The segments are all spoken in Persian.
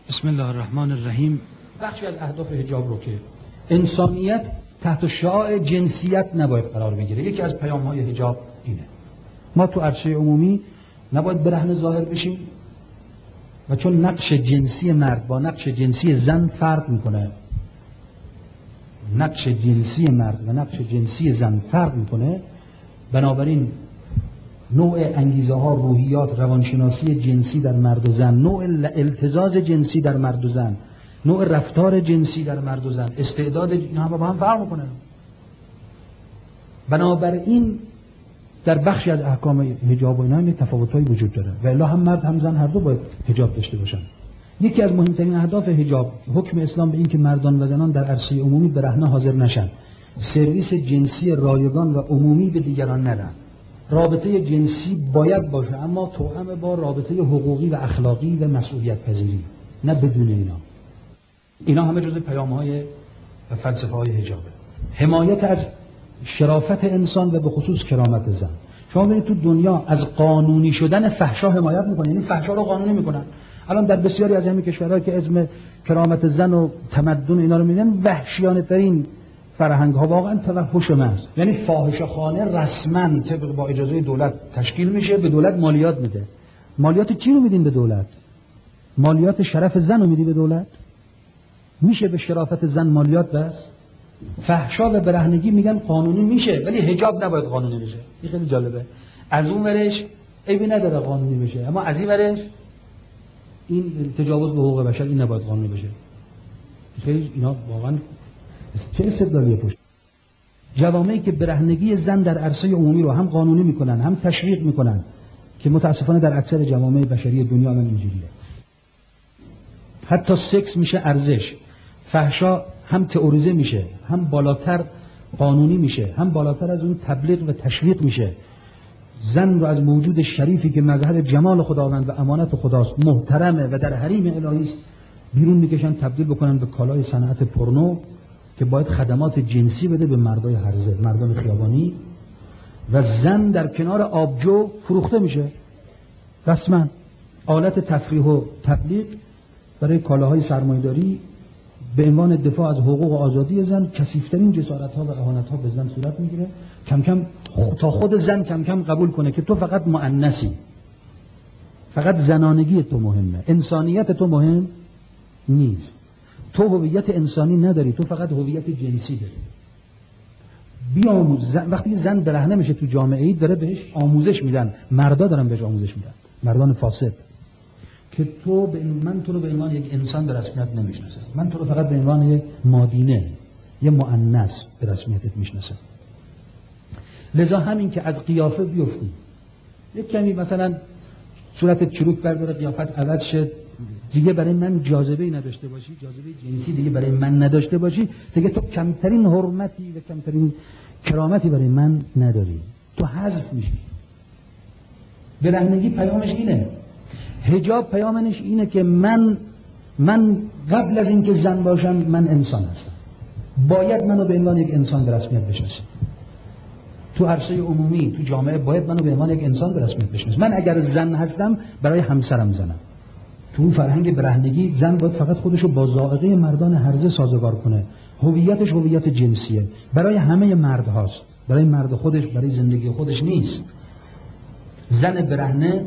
بسم الله الرحمن الرحیم. بخشی از اهداف حجاب رو که انسانیت تحت شعاع جنسیت نباید قرار بگیره، یکی از پیام‌های حجاب اینه. ما تو عرصه عمومی نباید برهنه ظاهر بشیم و چون نقش جنسی مرد با نقش جنسی زن فرق میکنه، نقش جنسی مرد و نقش جنسی زن فرق میکنه، بنابراین نوع انگیزه ها، روحیات، روانشناسی جنسی در مرد و زن، نوع التزاز جنسی در مرد و زن، نوع رفتار جنسی در مرد و زن، استعداد اینا با هم فرق میکنه. بنابراین در بخشی از احکام حجاب و اینا تفاوت‌هایی وجود داره و الا هم مرد هم زن هر دو باید حجاب داشته باشن. یکی از مهمترین اهداف حجاب حکم اسلام به این که مردان و زنان در عرصه عمومی برهنه حاضر نشن، سرویس جنسی رایگان و عمومی به دیگران ندن. رابطه جنسی باید باشه اما توأم با رابطه حقوقی و اخلاقی و مسئولیت پذیری، نه بدون اینا همه جزء پیام‌های و فلسفه‌های حجابه. حمایت از شرافت انسان و به خصوص کرامت زن. شما ببینید تو دنیا از قانونی شدن فحشا حمایت میکنن، یعنی فحشا رو قانونی میکنن. الان در بسیاری از همین کشورها که اسم کرامت زن و تمدن اینا رو میدن، وحشیانه ترین فرهنگ ها واقعا توحش محض، یعنی فاحشه‌خانه رسما طبق با اجازه دولت تشکیل میشه، به دولت مالیات میده. مالیات چی رو میدین به دولت؟ مالیات شرف زن رو میدی به دولت؟ میشه به شرافت زن مالیات بس؟ فحشا و برهنگی میگن قانونی میشه ولی حجاب نباید قانونی بشه. این خیلی جالبه. از اون ورش عیبی نداره قانونی بشه، اما از این ورش این تجاوز به حقوق بشر این نباید قانونی بشه. خیلی اینا واقعا چه استدلالیه پشت. جوامعی که برهنگی زن در عرصه عمومی رو هم قانونی میکنن هم تشویق میکنن که متاسفانه در اکثر جوامع بشری دنیا الان اینجوریه. حتی سکس میشه ارزش، فحشا هم تئوریزه میشه، هم بالاتر قانونی میشه، هم بالاتر از اون تبلیغ و تشویق میشه. زن رو از موجود شریفی که مظهر جمال خداوند و امانت خداست، محترمه و در حریم الهی است، بیرون میکشن تبدیل بکنن به کالای صنعت پورنو که باید خدمات جنسی بده به مردای هرزه، مردان خیابانی، و زن در کنار آبجو فروخته میشه رسما آلت تفریح و تبلیغ برای کالاهای سرمایه‌داری به عنوان دفاع از حقوق و آزادی زن. کثیف‌ترین جسارت‌ها و اهانت‌ها به زن صورت میگیره، کم کم تا خود زن کم کم قبول کنه که تو فقط مؤنثی، فقط زنانگی تو مهمه، انسانیت تو مهم نیست، تو هویت انسانی نداری، تو فقط هویت جنسی داری. بیاموز. وقتی زن برهنه میشه تو جامعه‌ای داره بهش آموزش میدن، مردا دارن بهش آموزش میدن، مردان فاسد، که من تو رو به عنوان یک انسان به رسمیت نمیشناسم، من تو رو فقط به عنوان یک مادینه، یه مؤنث به رسمیتت میشناسم. لذا همین که از قیافه بیفتی، یک کمی مثلا صورتت چروک برداره، قیافت عوض شد، دیگه برای من جاذبه‌ای نداشته باشی، جاذبه جنسی دیگه برای من نداشته باشی، دیگه تو کمترین حرمتی و کمترین کرامتی برای من نداری، تو حذف میشی. برهنگی پیامش اینه. حجاب پیامش اینه که من قبل از اینکه زن باشم من انسان هستم، باید منو به عنوان یک انسان به رسمیت بشناسی. تو عرصه عمومی تو جامعه باید منو به عنوان یک انسان به رسمیت بشناسی. من اگر زن هستم برای همسرم زنم. تو اون فرهنگ برهنگی زن باید فقط خودشو با ذائقه مردان هرزه سازگار کنه، هویتش هویت جنسیه، برای همه مرد هاست، برای مرد خودش، برای زندگی خودش نیست. زن برهنه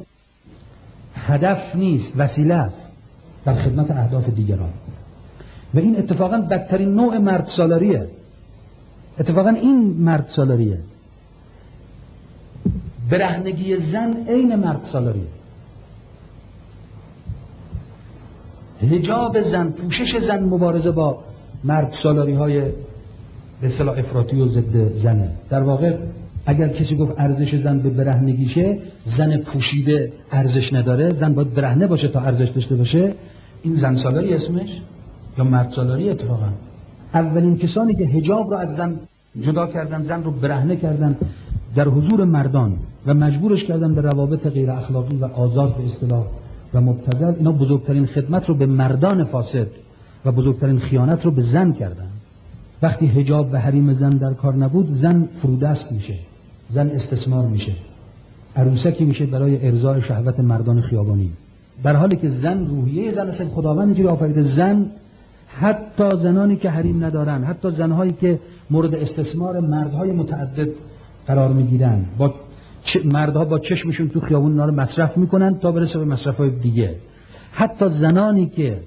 هدف نیست، وسیله است در خدمت اهداف دیگران. و این اتفاقا بدترین نوع مرد سالاریه. اتفاقا این مرد سالاریه. برهنگی زن عین مرد سالاریه. حجاب زن، پوشش زن مبارزه با مرد سالاری های به اصطلاح افراطی و ضد زنه. در واقع اگر کسی گفت ارزش زن به برهنگیشه، زن پوشیده ارزش نداره، زن باید برهنه باشه تا ارزش داشته باشه، این زن سالاری اسمش یا مرد سالاری؟ اتفاقا اولین کسانی که حجاب رو از زن جدا کردن، زن رو برهنه کردن در حضور مردان و مجبورش کردن به روابط غیر اخلاقی و آزاد به اصطلاح و مبتذل، اینا بزرگترین خدمت رو به مردان فاسد و بزرگترین خیانت رو به زن کردن. وقتی حجاب و حریم زن در کار نبود، زن فرودست میشه، زن استثمار میشه، عروسکی میشه برای ارضاء شهوت مردان خیابانی. در حالی که زن روحیه زن است، خداوند اینجوری آفریده زن حتی زنانی که حریم ندارن، حتی زنهایی که مورد استثمار مردهای متعدد قرار میگیرن، با مردها با چشمشون تو خیابون اینا رو مصرف میکنن تا برسه به مصرف‌های دیگه. حتی زنانی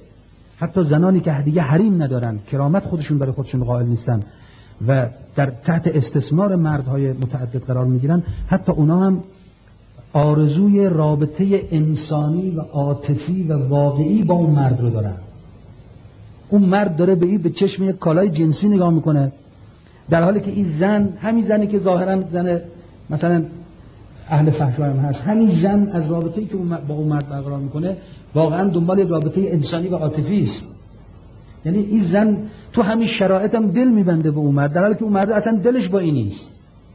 که دیگه حریم ندارن، کرامت خودشون برای خودشون قائل نیستن و در تحت استثمار مردهای متعدد قرار میگیرن، حتی اونا هم آرزوی رابطه انسانی و عاطفی و واقعی با اون مرد رو دارن. اون مرد داره به این به چشم یک کالای جنسی نگاه میکنه، در حالی که این زن، همین زنی که ظاهرا زن مثلا اهل فحش هم هست، همین زن از رابطه‌ای که با اون مرد برقرار میکنه واقعا دنبال رابطه انسانی و عاطفی است. یعنی این زن تو همین شرایط هم دل میبنده به اون مرد، در حالی که اون مرد اصلا دلش با این نیست.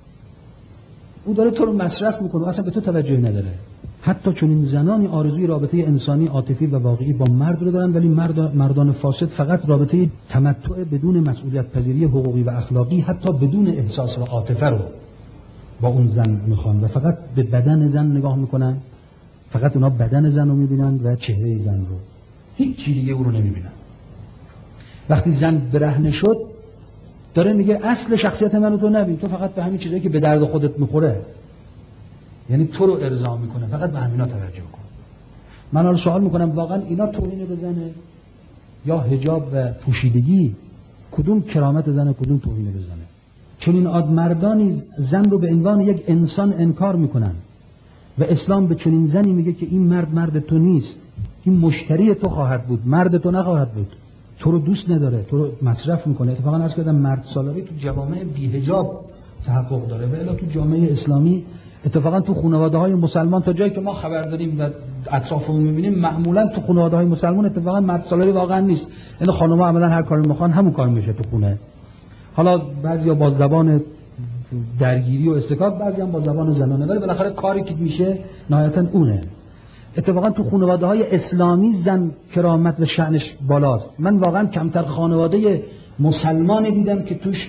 او داره تو رو مصرف میکنه، اصلا به تو توجهی نداره. حتی چون این زنانی آرزوی رابطه انسانی عاطفی و واقعی با مرد رو دارن، ولی مردان فاسد فقط رابطه تمتع بدون مسئولیت پذیری حقوقی و اخلاقی، حتی بدون احساس و عاطفه رو با اون زن میخوان و فقط به بدن زن نگاه میکنن. فقط اونا بدن زن رو میبینن و چهره زن رو، هیچ چیز دیگه او رو نمیبینن. وقتی زن برهنه شد داره میگه اصل شخصیت منو تو نبین، تو فقط به همین چیزایی که به درد خودت میخوره، یعنی تو رو ارضا میکنه، فقط به همینا توجه کن. من حالا سوال میکنم واقعا اینا توهین به زنه یا حجاب و پوشیدگی؟ کدوم کرامت زنه، کدوم توهین به زنه؟ چون این مردانی زن رو به عنوان یک انسان انکار میکنن و اسلام به چنین زنی میگه که این مرد تو نیست، این مشتری تو خواهد بود، مرد تو نخواهد بود، تو رو دوست نداره، تو رو مصرف میکنه. اتفاقا عرض کردم مرد سالاری تو جوامع بی‌حجاب تحقق داره و الا تو جامعه اسلامی اتفاقا تو خانواده‌های مسلمان تا جایی که ما خبر داریم و اطرافمون می‌بینیم معمولا تو خانواده‌های مسلمان اتفاقا مرد سالاری واقعا نیست. یعنی خانم‌ها عملاً هر کاری می‌خوان همون کار میشه تو خونه. حالا بعضیا با زبان درگیری و استکاک، بعضی هم با زبان زنانه، ولی بالاخره کاری که میشه نهایتاً اونه. اتفاقا تو خانواده‌های اسلامی زن کرامت و شأنش بالاست. من واقعا کمتر خانواده مسلمان دیدم که توش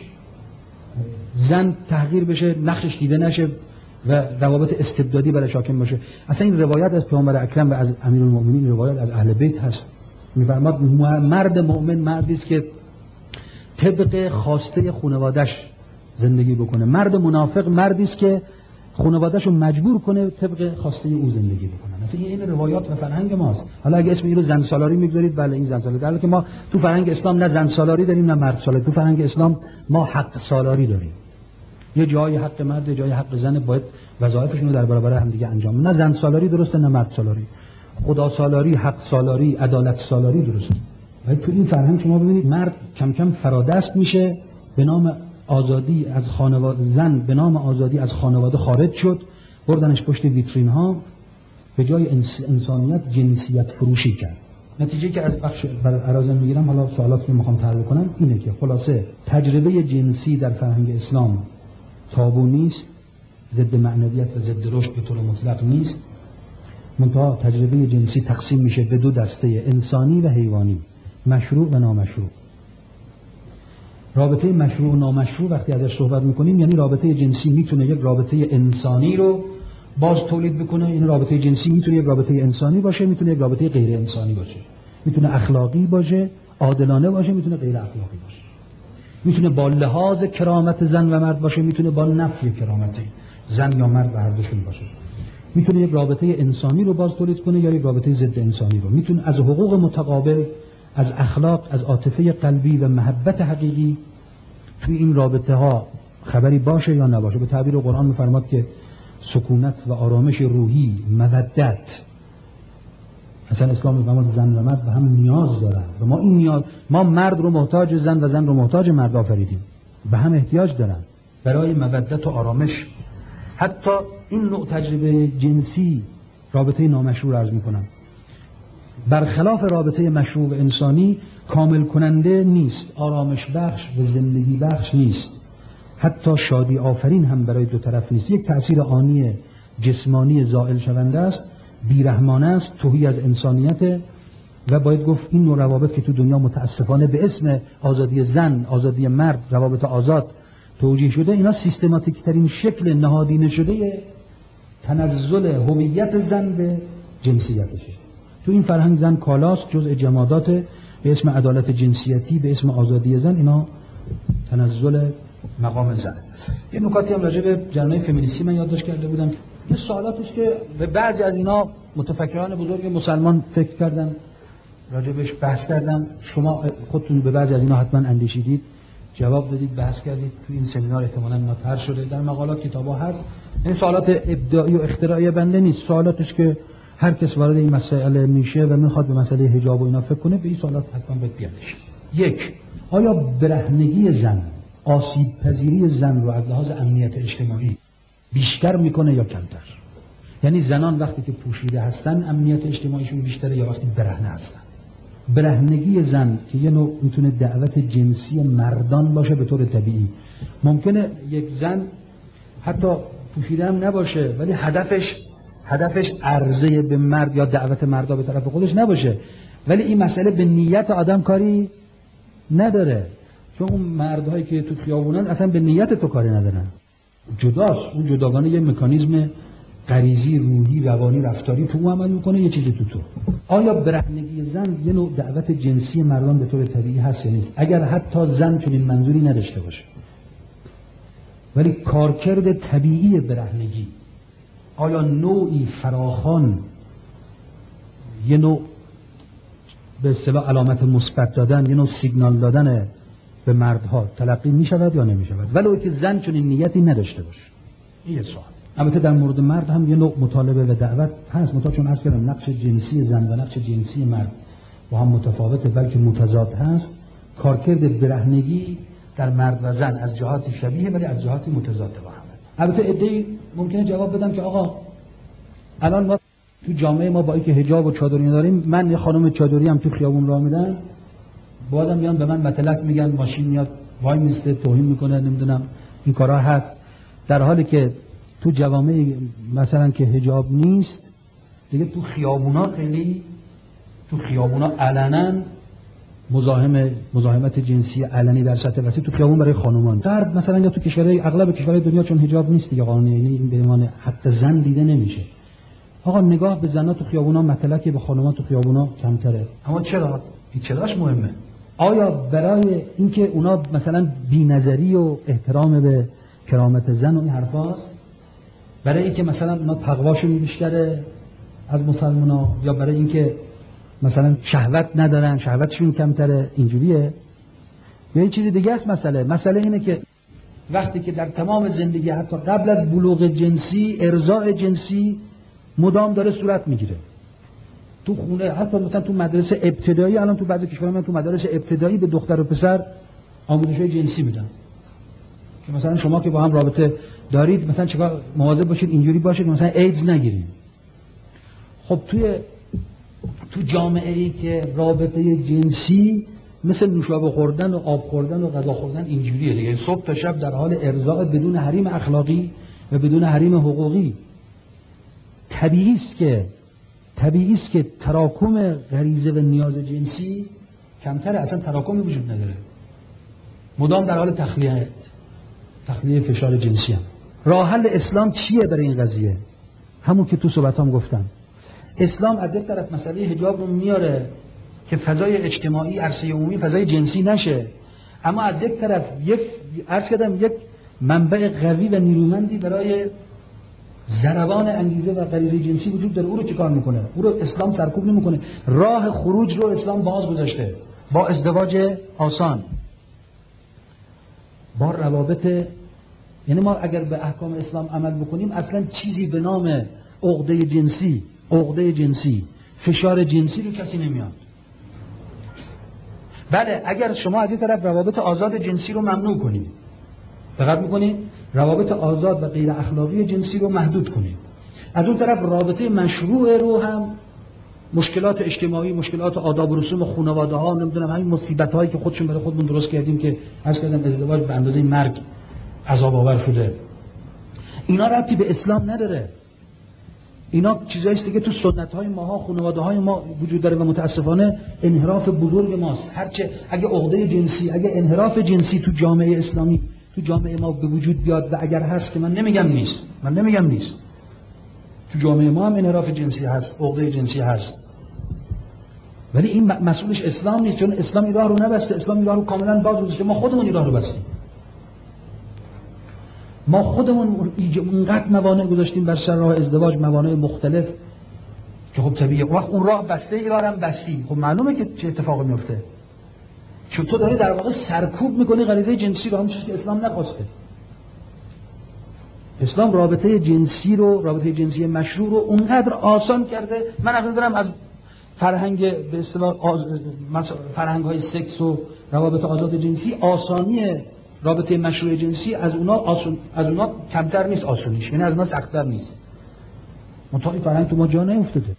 زن تحقیر بشه، نقشش دیده نشه و روابط استبدادی برای حاکم باشه. اصلا این روایت از پیامبر اکرم و از امیرالمومنین، روایت از اهل بیت هست، می‌فرماد مرد مؤمن مردی است که طبق خواسته خانواده‌اش زندگی بکنه، مرد منافق مردی است که خانواده‌شو مجبور کنه طبق خواسته او زندگی بکنه. مثلا این روایات و فرهنگ ماست. حالا اگه اسم این رو زن سالاری می‌گذارید، بله این زن سالاری، در حالی که ما تو فرهنگ اسلام نه زن سالاری داریم نه مرد سالاری. تو فرهنگ اسلام ما حق سالاری داریم. یه جای حق مرد، یه جای حق زن، باید وظایفشون رو در برابر هم دیگه انجام بدن. نه زن سالاری درسته نه مرد سالاری. خدا سالاری، حق سالاری، عدالت سالاری درسته. ولی تو این فرهنگ شما ببینید مرد کم کم فرادست میشه، به نام آزادی از خانواده، زن به نام آزادی از خانواده خارج شد، بردنش پشت ویترین ها، به جای انسانیت جنسیت فروشی کرد. نتیجه که از بخش ارازم میگیرم، حالا سوالاتی که میخوام طرح کنم اینه که خلاصه تجربه جنسی در فرهنگ اسلام تابو نیست، ضد معنویت و ضد رشد به طور مطلق نیست. منتها تجربه جنسی تقسیم میشه به دو دسته، انسانی و حیوانی، مشروع و نامشروع. رابطه مشروع و نامشروع وقتی ازش صحبت میکنیم یعنی رابطه جنسی میتونه یک رابطه انسانی رو باز تولید بکنه، این رابطه جنسی میتونه یک رابطه انسانی باشه، میتونه یک رابطه غیر انسانی باشه، میتونه اخلاقی باشه، عادلانه باشه، میتونه غیر اخلاقی باشه، میتونه با لحاظ کرامت زن و مرد باشه، میتونه با نفی کرامت زن یا مرد و هر دوشون باشه. میتونه یک رابطه انسانی رو باز تولید کنه یا یک رابطه ضد انسانی رو. میتونه از حقوق متقابل، از اخلاق، از عاطفه قلبی و محبت حقیقی توی این رابطه ها خبری باشه یا نباشه. به تعبیر قرآن می‌فرماد که سکونت و آرامش روحی، مودت، اصلا اسلام می‌فرماد زن و مرد به هم نیاز دارن و ما این نیاز، ما مرد رو محتاج زن و زن رو محتاج مرد آفریدیم، به هم احتیاج دارن برای مودت و آرامش. حتی این نوع تجربه جنسی، رابطه نامشروع عرض می‌کنم، برخلاف رابطه مشروع و انسانی کامل کننده نیست، آرامش بخش و زندگی بخش نیست، حتی شادی آفرین هم برای دو طرف نیست. یک تأثیر آنی جسمانی زائل شونده است، بیرحمانه است، توهی از انسانیت و باید گفت این نوع روابط که تو دنیا متاسفانه به اسم آزادی زن، آزادی مرد، روابط آزاد توجیه شده، اینا سیستماتیک ترین شکل نهادینه شده تنزل هویت زن به جنسیتشه. تو این فرهنگ زن کالاست، جزء جمادات، به اسم عدالت جنسیتی، به اسم آزادی زن، اینا تنزل مقام زن. یه نکاتی هم راجع به جریان فمینیستی من یادداشت کرده بودم. یه سوالاتش که به بعضی از اینا متفکران بزرگ مسلمان فکر کردن، راجع بهش بحث کردن. شما خودتون به بعضی از اینا حتما اندیشیدید، جواب بدید، بحث کردید. تو این سمینار احتمالاً مطرح شده، در مقالات، کتابا هست. این سوالات ابداعی و اختراعی بنده نیست، سوالاتش که هر کس وارد این مسئله میشه و میخواد به مسئله حجاب و اینا فکر کنه، به این سوالات حتما باید بیادش. یک، آیا برهنگی زن، آسیب پذیری زن رو از لحاظ امنیت اجتماعی بیشتر میکنه یا کمتر؟ یعنی زنان وقتی که پوشیده هستن امنیت اجتماعیشون بیشتره یا وقتی برهنه هستن؟ برهنگی زن که یه نوع میتونه دعوت جنسی مردان باشه به طور طبیعی. ممکنه یک زن حتی پوشیده هم نباشه ولی هدفش عرضه به مرد یا دعوت مردا به طرف خودش نباشه، ولی این مسئله به نیت آدم کاری نداره، چون اون مردهایی که تو خیابونن اصلا به نیت تو کاری ندارن، جداست. اون جداگانه یه مکانیزم غریزی، روحی، روانی، رفتاری تو عمل میکنه، یه چیزی تو. آیا برهنگی زن یه نوع دعوت جنسی مردان به طور طبیعی هست یا نیست؟ اگر حتی زن چنین منظوری نداشته باشه ولی کارکرد طبیعی برهنگی، آیا نوعی فراخوان، یه نوع به اصطلاح علامت مثبت دادن، یه نوع سیگنال دادن به مردها تلقی می شود یا نمی شود، ولو که زن چنین نیتی نداشته باشه؟ این یه سوال. البته در مورد مرد هم یه نوع مطالبه و دعوت هست، چون عرض کردم نقش جنسی زن و نقش جنسی مرد با هم متفاوته بلکه متضاد هست. کارکرد برهنگی در مرد و زن از جهات شبیه ولی از جهات متضاد با هم. البته عده‌ای ممکنه جواب بدم که آقا الان ما تو جامعه ما با اینکه حجاب و چادری داریم، من یه خانم چادری هم تو خیابون راه میدم، بعدم میان به من متلک میگن، ماشین میاد وای میسته توهین میکنه، نمیدونم این کارا هست، در حالی که تو جوامع مثلا که حجاب نیست دیگه تو خیابونا علنا مزاحمت جنسی علنی در سطح وسیع تو خیابون برای خانومان. غرب مثلا یا تو کشورهای اغلب کشورهای دنیا چون حجاب نیست دیگه قانونی، یعنی این به عنوان حق زن دیده نمیشه. آقا نگاه به زنا تو خیابونا متلک، به خانومان تو خیابونا کمتره. اما چرا؟ این چراش مهمه؟ آیا برای اینکه اونا مثلا بی‌نظری و احترام به کرامت زن و این حرفاست؟ برای اینکه مثلا اونا تقواشون بیشتره از مسلمانا، یا برای اینکه مثلا شهوت ندارن، شهوتشون کمتره، اینجوریه؟ یا این چیزی دیگه است؟ مسئله اینه که وقتی که در تمام زندگی حتی قبل از بلوغ جنسی ارضاء جنسی مدام داره صورت میگیره تو خونه، حتی مثلا تو مدرسه ابتدایی، الان تو بعضی کشورها من تو مدارس ابتدایی به دختر و پسر آموزش‌های جنسی میدن که مثلا شما که با هم رابطه دارید مثلا چیکار مواظب باشید اینجوری باشه که مثلا ایدز نگیرید. خب تو جامعه ای که رابطه جنسی مثل نوشابه خوردن و آب خوردن و غذا خوردن اینجوریه دیگه، صبح تا شب در حال ارضاء بدون حریم اخلاقی و بدون حریم حقوقی. طبیعی است که تراکم غریزه و نیاز جنسی کمتره، اصلا تراکمی وجود نداره، مدام در حال تخلیه فشار جنسی هم. راه حل اسلام چیه برای این قضیه؟ همون که تو صحبتام گفتم، اسلام از یک طرف مسئله حجاب رو میاره که فضای اجتماعی، عرصه عمومی فضای جنسی نشه، اما از یک طرف یک منبع قوی و نیرومندی برای ضربان انگیزه و غریزه جنسی وجود داره. او رو چیکار میکنه؟ او رو اسلام سرکوب نمیکنه، راه خروج رو اسلام باز گذاشته با ازدواج آسان، با روابط. یعنی ما اگر به احکام اسلام عمل بکنیم اصلا چیزی به نام عقده جنسی، فشار جنسی رو کسی نمیاد. بله اگر شما از این طرف روابط آزاد جنسی رو ممنوع کنید، دقت میکنید، روابط آزاد و غیر اخلاقی جنسی رو محدود کنید، از اون طرف رابطه مشروع رو هم مشکلات اجتماعی، مشکلات آداب و رسوم خانواده ها، نمیدونم همین مصیبت هایی که خودشون برای خودمون درست کردیم که عرض کردم ازدواج به اندازه مرگ عذاب آور شده، اینا ربطی به اسلام نداره. اینا چیزاییست دیگه تو سنت های ماها، خانواده های ما وجود داره و متاسفانه انحراف بزرگ ماست. هرچه اگه عقده جنسی، اگه انحراف جنسی تو جامعه اسلامی، تو جامعه ما به وجود بیاد و اگر هست که من نمیگم نیست، تو جامعه ما هم انحراف جنسی هست، عقده جنسی هست، ولی این مسئولش اسلام نیست، چون اسلام این راه رو نبسته، اسلام این راه رو کاملا باز گذاشته. ما خودمون این راه رو بستیم، ما خودمون اینقدر موانع گذاشتیم بر سر راه ازدواج، موانع مختلف که خب طبیعیه وقت اون راه بسته، این راه هم بستی، خب معلومه که چه اتفاقی میفته. چون تو داری در واقع سرکوب میکنی غریزه جنسی رو، همون چیزی که اسلام نخواسته. اسلام رابطه جنسی رو، رابطه جنسی مشروع رو اونقدر آسان کرده. من عقیده دارم از فرهنگ به اصطلاح فرهنگ‌های سکس و روابط آزاد جنسی، آسانی رابطه مشروع جنسی از اونا کمتر نیست، آسونیش، یعنی از اونا سخت‌تر نیست. منتها این فرهنگ تو ما جا نیفتاده.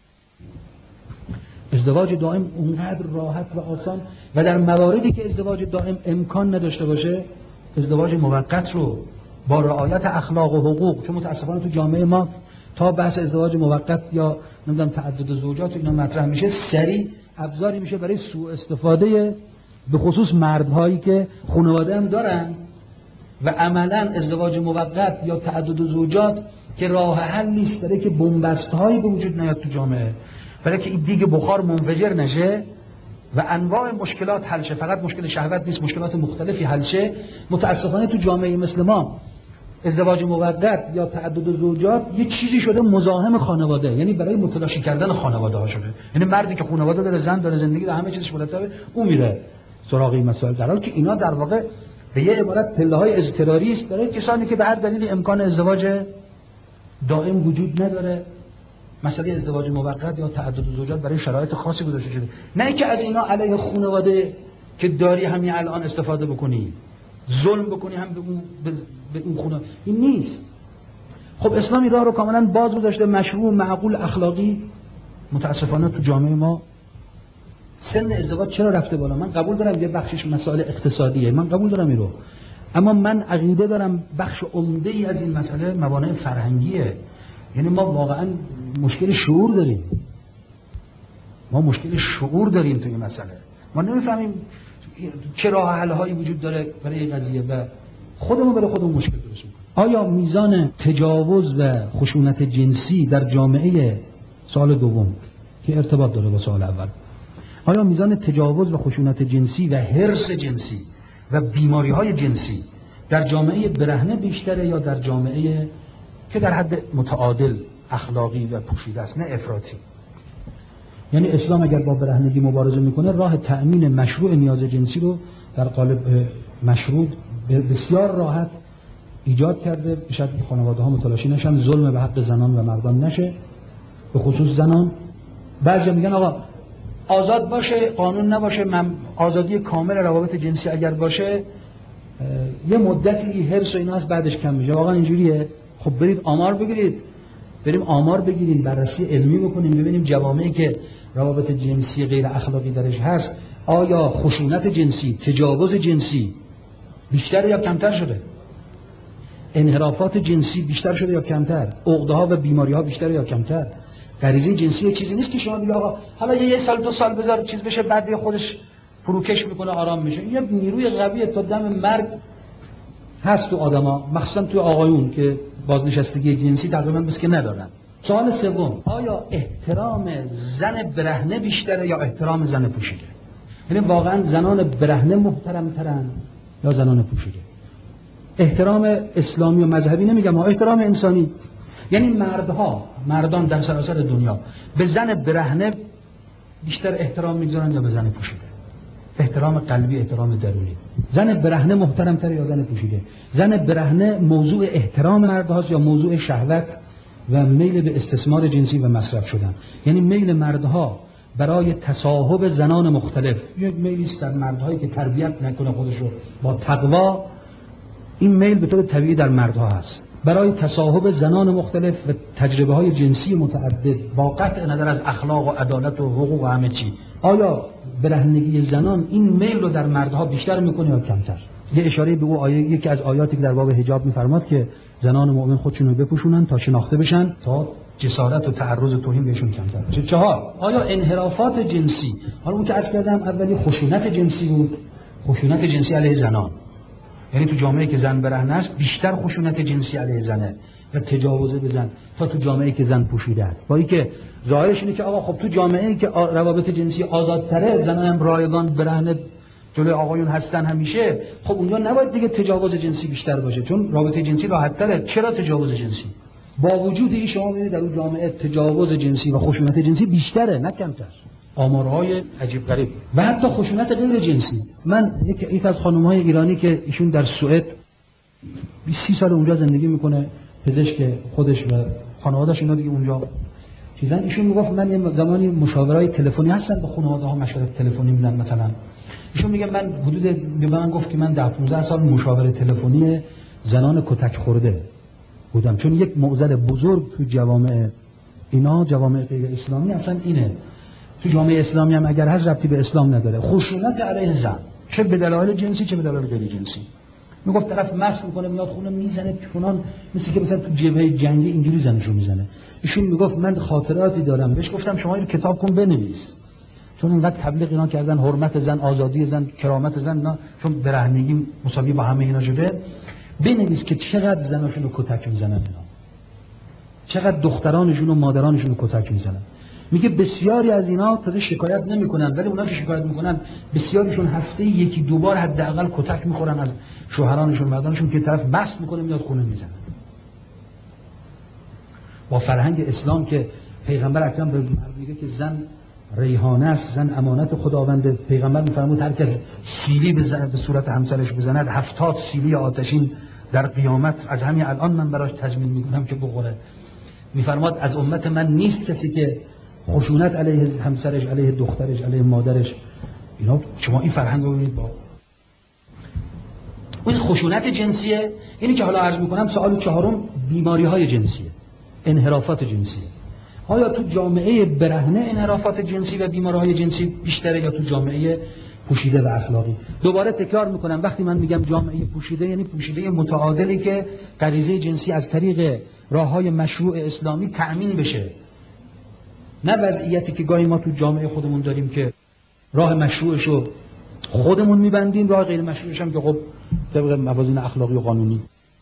ازدواج دائم اونقدر راحت و آسان، و در مواردی که ازدواج دائم امکان نداشته باشه، ازدواج موقت رو با رعایت اخلاق و حقوق، چون متاسفانه تو جامعه ما تا بحث ازدواج موقت یا نمیدونم تعدد زوجات اینا مطرح میشه، سریع ابزاری میشه برای سوء استفاده، به خصوص مردهایی که خانواده هم دارن و عملا ازدواج موقت یا تعدد زوجات که راه حل نیست، برای که بنبست‌هایی به وجود نیاد تو جامعه، برای که این دیگه بخار منفجر نشه و انواع مشکلات حل شه. فقط مشکل شهوت نیست، مشکلات مختلفی حل شه. متاسفانه تو جامعه مثل ما ازدواج موقت یا تعدد زوجات یه چیزی شده مزاحم خانواده، یعنی برای متلاشی کردن خانواده ها شده. یعنی مردی که خانواده داره، زن داره، زندگی داره، همه چیزش مرتبه، اون میره سراغ این مسائل، در حالی که اینا در واقع به یه عبارت پله‌های اضطراری است برای کسانی که به هر دلیلی امکان ازدواج دائم وجود نداره. مسئله ازدواج موقت یا تعدد زوجات برای شرایط خاصی گذاشته شده، نه اینکه از اینا علیه خانواده که داری همین الان استفاده بکنی، ظلم بکنی هم به اون خانواده. این نیست. خب اسلامی راه رو کاملا باز گذاشته، مشروع، معقول، اخلاقی. متاسفانه تو جامعه ما سن ازدواج چرا رفته بالا؟ من قبول دارم یه بخشش مسائل اقتصادیه، من قبول دارم این رو، اما من عقیده دارم بخش عمده‌ای از این مسئله موانع فرهنگیه. یعنی ما واقعا مشکل شعور داریم، ما مشکل شعور داریم توی این مسئله. ما نمیفهمیم چه راه حل هایی وجود داره برای این قضیه و خودمون برای خودمون مشکل درست می‌کنیم. آیا میزان تجاوز و خشونت جنسی در جامعه، سوال دوم که ارتباط داره با سوال اول، آیا میزان تجاوز و خشونت جنسی و حرص جنسی و بیماری‌های جنسی در جامعه برهنه بیشتره یا در جامعه که در حد متعادل اخلاقی و پوشیده است، نه افراطی؟ یعنی اسلام اگر با برهنگی مبارزه میکنه، راه تأمین مشروع نیاز جنسی رو در قالب مشروع بسیار راحت ایجاد کرده، شاید خانواده ها متلاشی نشن، ظلم به حق زنان و مردان نشه، به خصوص زنان. بعضی میگن آقا آزاد باشه، قانون نباشه، آزادی کامل روابط جنسی اگر باشه یه مدتی حرص و اینا از بعدش کم میشه. واقعا اینجوریه؟ خب برید آمار بگیرید، بریم آمار بگیریم، بررسی علمی بکنیم، ببینیم جوامعی که روابط جنسی غیر اخلاقی درش هست، آیا خشونت جنسی، تجاوز جنسی بیشتر یا کمتر شده؟ انحرافات جنسی بیشتر شده یا کمتر؟ عقده‌ها و بیماری‌ها بیشتر یا کمتر؟ غریزه جنسی چیزی نیست که شما بگید آقا حالا یه سال دو سال بذار چیز بشه، بعد خودش فروکش میکنه، آرام میشه. یه نیروی قوی تا دم مرگ هست تو آدما، مخصوصا تو آقایون که بازنشستگی جنسی تقریبا بس که ندارن. سوال سوم، آیا احترام زن برهنه بیشتره یا احترام زن پوشیده؟ یعنی واقعا زنان برهنه محترم‌ترن یا زنان پوشیده؟ احترام اسلامی و مذهبی نمیگم، احترام انسانی. یعنی مردان در سراسر دنیا به زن برهنه بیشتر احترام میگذارن یا به زن پوشیده؟ احترام قلبی، احترام درونی. زن برهنه محترم‌تر یا زن پوشیده؟ زن برهنه موضوع احترام مردهاست یا موضوع شهوت و میل به استثمار جنسی و مصرف شدن؟ یعنی میل مردها برای تصاحب زنان مختلف، یک میلی است در مردهایی که تربیت نکنه خودشو با تقوا، این میل به طور طبیعی در مردها هست برای تصاحب زنان مختلف و تجربه های جنسی متعدد با قطع نظر از اخلاق و عدالت و حقوق و همه چی. آیا برهنگی زنان این میل رو در مردها بیشتر میکنه یا کمتر؟ یه اشاره به او یکی از آیاتی که در باب حجاب میفرماد که زنان مؤمن خودشون رو بپوشونن تا شناخته بشن، تا جسارت و تعرض و توهین بهشون کمتر. چهار، آیا انحرافات جنسی، حالا اون که عرض کردم اولی خشونت جنسی بود، خشونت جنسی علیه زنان، یعنی تو جامعه‌ای که زن برهنه است بیشتر خشونت جنسی علیه زنه و تجاوز به زن تا تو جامعه‌ای که زن پوشیده است. با اینکه ظاهرش اینه که آقا خب تو جامعه‌ای که روابط جنسی آزادتره، زنان هم رایگان برهنه جلوی آقایون هستن همیشه، خب اونجا نباید دیگه تجاوز جنسی بیشتر باشه، چون رابطه جنسی راحت‌تره. چرا تجاوز جنسی؟ با وجود این شما می‌بینید در اون جامعه تجاوز جنسی و خشونت جنسی بیشتره نه کمتر. آمارهای عجیب غریب و حتی خشونت غیر جنسی. من یک از خانم‌های ایرانی که ایشون در سوئد 20 سال اونجا زندگی میکنه، پزشک خودش و خانواده‌اش اینا دیگه اونجا چیزن، ایشون میگفت من یه زمانی مشاورای تلفنی هستن با خانواده‌ها مشورت تلفنی میدن. مثلا ایشون میگه من حدود به من گفت که من 10-15 سال مشاور تلفنی زنان کتک خورده بودم، چون یک معضل بزرگ تو جوامع اینا، جوامع غیر اسلامی اصلا اینه، تو جامعه اسلامی هم اگر هست ربطی به اسلام نداره، خشونت علیه زن، چه به دلایل جنسی چه به دلایل غیر جنسی. میگفت طرف مست میکنه میاد خونه میزنه چونان، مثل که مثلا تو جبهه جنگی اینجوری زنشو میزنه. ایشون میگفت من خاطراتی دارم، بهش گفتم شما این کتاب کن بنویس، چون اینقدر تبلیغ اینا کردن حرمت زن، آزادی زن، کرامت زن، اینا چون برهنگی مساوی با همه اینا شده، بنویس که چقدر زناشون رو کتک میزنن اینا، چقدر دخترانشون و مادرانشون رو کتک میزنن. میگه بسیاری از اینا تازه شکایت نمیکنن، ولی اونا که شکایت میکنن بسیاریشون هفته یکی دو بار حداقل کتک میخورن از شوهرانشون مردانشون که طرف مست میکنه میاد خونه میزنه. با فرهنگ اسلام که پیغمبر اکرم به مرد میگه که زن ریحانه است، زن امانت خداونده، پیغمبر میفرمود هر کس سیلی به صورت همسرش بزند 70 سیلی آتشین در قیامت از همین الان من براش تضمین میکنم که بخوره. میفرماد از امت من نیست کسی که خشونت علیه همسرش، علیه دخترش، علیه مادرش. اینا شما این فرهنگ رو ببینید. با اون خشونت جنسیه، اینی که حالا عرض میکنم. سوال چهارم بیماری‌های جنسیه، انحرافات جنسیه. آیا تو جامعه برهنه انحرافات جنسی و بیماری‌های جنسی بیشتره یا تو جامعه پوشیده و اخلاقی؟ دوباره تکرار میکنم، وقتی من میگم جامعه پوشیده یعنی پوشیده متعادلی که غریزه جنسی از طریق راه‌های مشروع اسلامی تأمین بشه، نه وضعیتی که گاهی ما تو جامعه خودمون داریم که راه مشروعشو خودمون میبندیم، راه غیر مشروعش هم که خب طبق موازین اخلاقی و قانونی.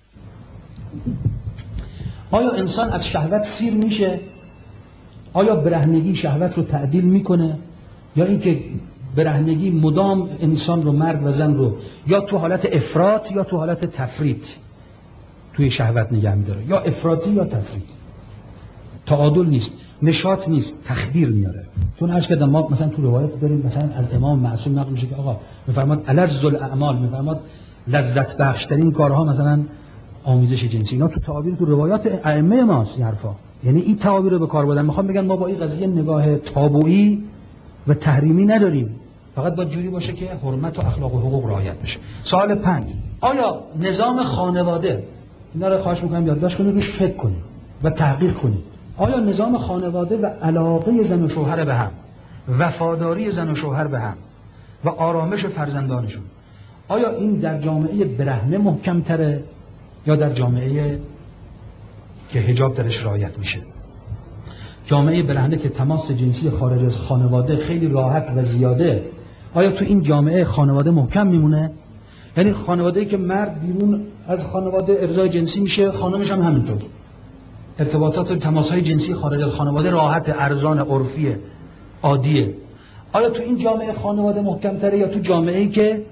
آیا انسان از شهوت سیر میشه؟ آیا برهنگی شهوت رو تعدیل میکنه؟ یا اینکه برهنگی مدام انسان رو، مرد و زن رو، یا تو حالت افراط یا تو حالت تفریط توی شهوت نگه میداره، یا افراطی یا تفریط، تعادل نیست، نشاط نیست، تخدیر میاره. چون عرض کردم ما مثلا تو روایت داریم، مثلا از امام معصوم نقل میشه که آقا میفرماد الذ الاعمال، میفرماد لذت بخش ترین کارها مثلا آمیزش جنسی. اینا تو تعابیر تو روایات ائمه ماست این حرفا، یعنی این تعابیر رو به کار بردن. میخوام بگن ما با این قضیه نگاه تابویی و تحریمی نداریم، فقط باید جوری باشه که حرمت و اخلاق و حقوق رعایت بشه. سوال 5، آیا نظام خانواده، اینا رو خواهش میکنم یادداشت کنید، روش فکر کنید و تحقیق کنید. آیا نظام خانواده و علاقه زن و شوهر به هم، وفاداری زن و شوهر به هم و آرامش فرزندانشون، آیا این در جامعه برهنه محکم تره یا در جامعه که حجاب درش رعایت میشه؟ جامعه برهنه که تماس جنسی خارج از خانواده خیلی راحت و زیاده، آیا تو این جامعه خانواده محکم میمونه؟ یعنی خانواده‌ای که مرد بیرون از خانواده ارضای جنسی میشه، خانمش هم همینطور، ارتباطات و تماس‌های جنسی خارج از خانواده راحت، ارزان، عرفیه، عادیه. آیا تو این جامعه خانواده محکم تره یا تو جامعه‌ای که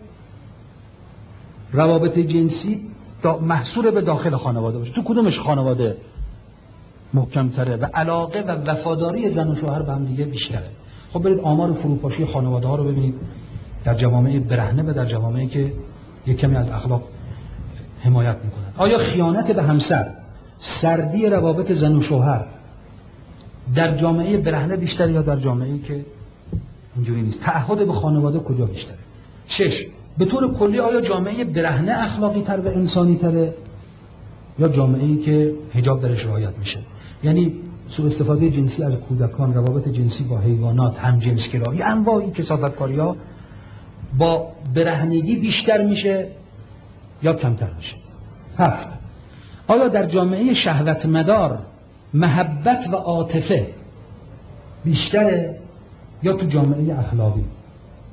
روابط جنسی محصور به داخل خانواده باشه؟ تو کدومش خانواده محکم تره و علاقه و وفاداری زن و شوهر به هم دیگه بیشتره؟ خب برید آمار فروپاشی خانواده ها رو ببینید در جوامع برهنه و در جوامعی که یک کمی از اخلاق حمایت میکنن. آیا خیانت به همسر، سردی روابط زن و شوهر در جامعه برهنه بیشتره یا در جامعه‌ای که اینجوری نیست؟ تعهد به خانواده کجا بیشتره؟ 6، به طور کلی آیا جامعه برهنه اخلاقی تر و انسانی تره یا جامعه‌ای که حجاب درش رعایت میشه؟ یعنی سوء استفاده جنسی از کودکان، روابط جنسی با حیوانات، همجنسگرایی، انواعی کثافتکاری‌ها با برهنگی بیشتر میشه یا کمتر میشه؟ 7، آیا در جامعه شهوت مدار محبت و عاطفه بیشتره یا تو جامعه اخلاقی؟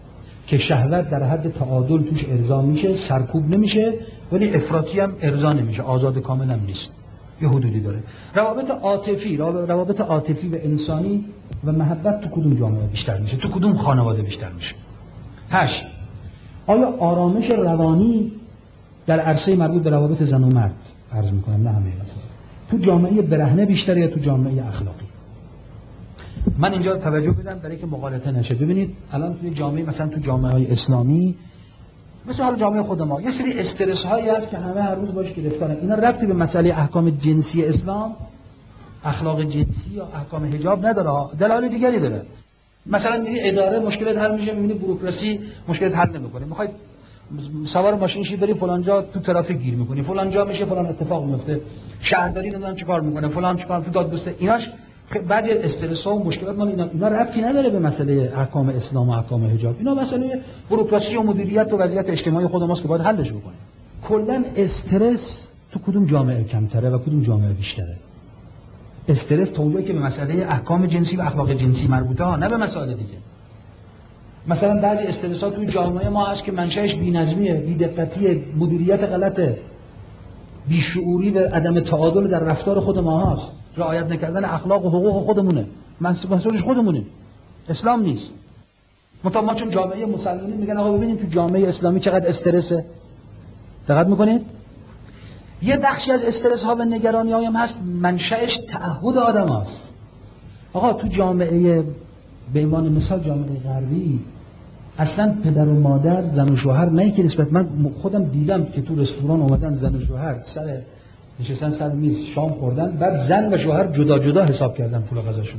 که شهوت در حد تعادل توش ارضا میشه، سرکوب نمیشه، ولی افراطی هم ارضا نمیشه، آزاد کامل هم نیست، یه حدودی داره. روابط عاطفی و انسانی و محبت تو کدوم جامعه بیشتر میشه؟ تو کدوم خانواده بیشتر میشه؟ 8. آیا آرامش روانی در عرصه مربوط به روابط زن و مرد، عرض میکنم نه همه مثلا، تو جامعه برهنه بیشتر یا تو جامعه اخلاقی؟ من اینجا توجه بدم برای که مغالطه نشه. ببینید الان توی جامعه، مثلا تو جامعه های اسلامی، مثل حال جامعه خود ما، یه سری استرس هایی هست که همه هر روز باش گرفتارن. اینا ربطی به مسئله احکام جنسی اسلام، اخلاق جنسی یا احکام حجاب نداره، دلایل دیگری داره. مثلا میگه اداره مشکلات حل میشه، میبینی بوروکراسی مشکلات حل نمیکنه، میخواید سوار ماشین شی بری فلان جا تو ترافیک گیر میکنی، فلان جا میشه فلان اتفاق میفته، شهرداری نمیدونم چیکار میکنه، فلان چیکار تو دادگستری، ایناش بعضی استرس ها و مشکلات مال اینا ربطی نداره به مسئله احکام اسلام و احکام حجاب. اینا مسئله بوروکراسی و مدیریت و وضعیت اجتماعی خود ماست که باید حلش بکنیم. کلا استرس تو کدوم جامعه کمتره و کدوم جامعه بیشتره؟ استرس تا اونجایی که به مسئله احکام جنسی و اخلاق جنسی مربوطه ها، نه به مسائل دیگه. مثلا بعضی استرسات توی جامعه ما هست که منشأش بی‌نظمیه، بی‌دقتی، مدیریت غلطه، بیشعوری و عدم تعادل در رفتار خود ما هست، رعایت نکردن اخلاق و حقوق خودمونه، مسئولش خودمونه، اسلام نیست. ما چون جامعه مسلمانی میگن آقا ببینیم تو جامعه اسلامی چقدر استرسه، دقت میکنید؟ یه بخشی از استرس ها و نگرانی ها هم هست منشأش تعهد آدم هست. آقا تو جامعه به عنوان مثال جامعه غربی اصلا پدر و مادر، زن و شوهر، نه که نسبت، من خودم دیدم که تو رستوران اومدن زن و شوهر نشستن سر میز شام خوردن، بعد زن و شوهر جدا جدا حساب کردن پول غذاشون،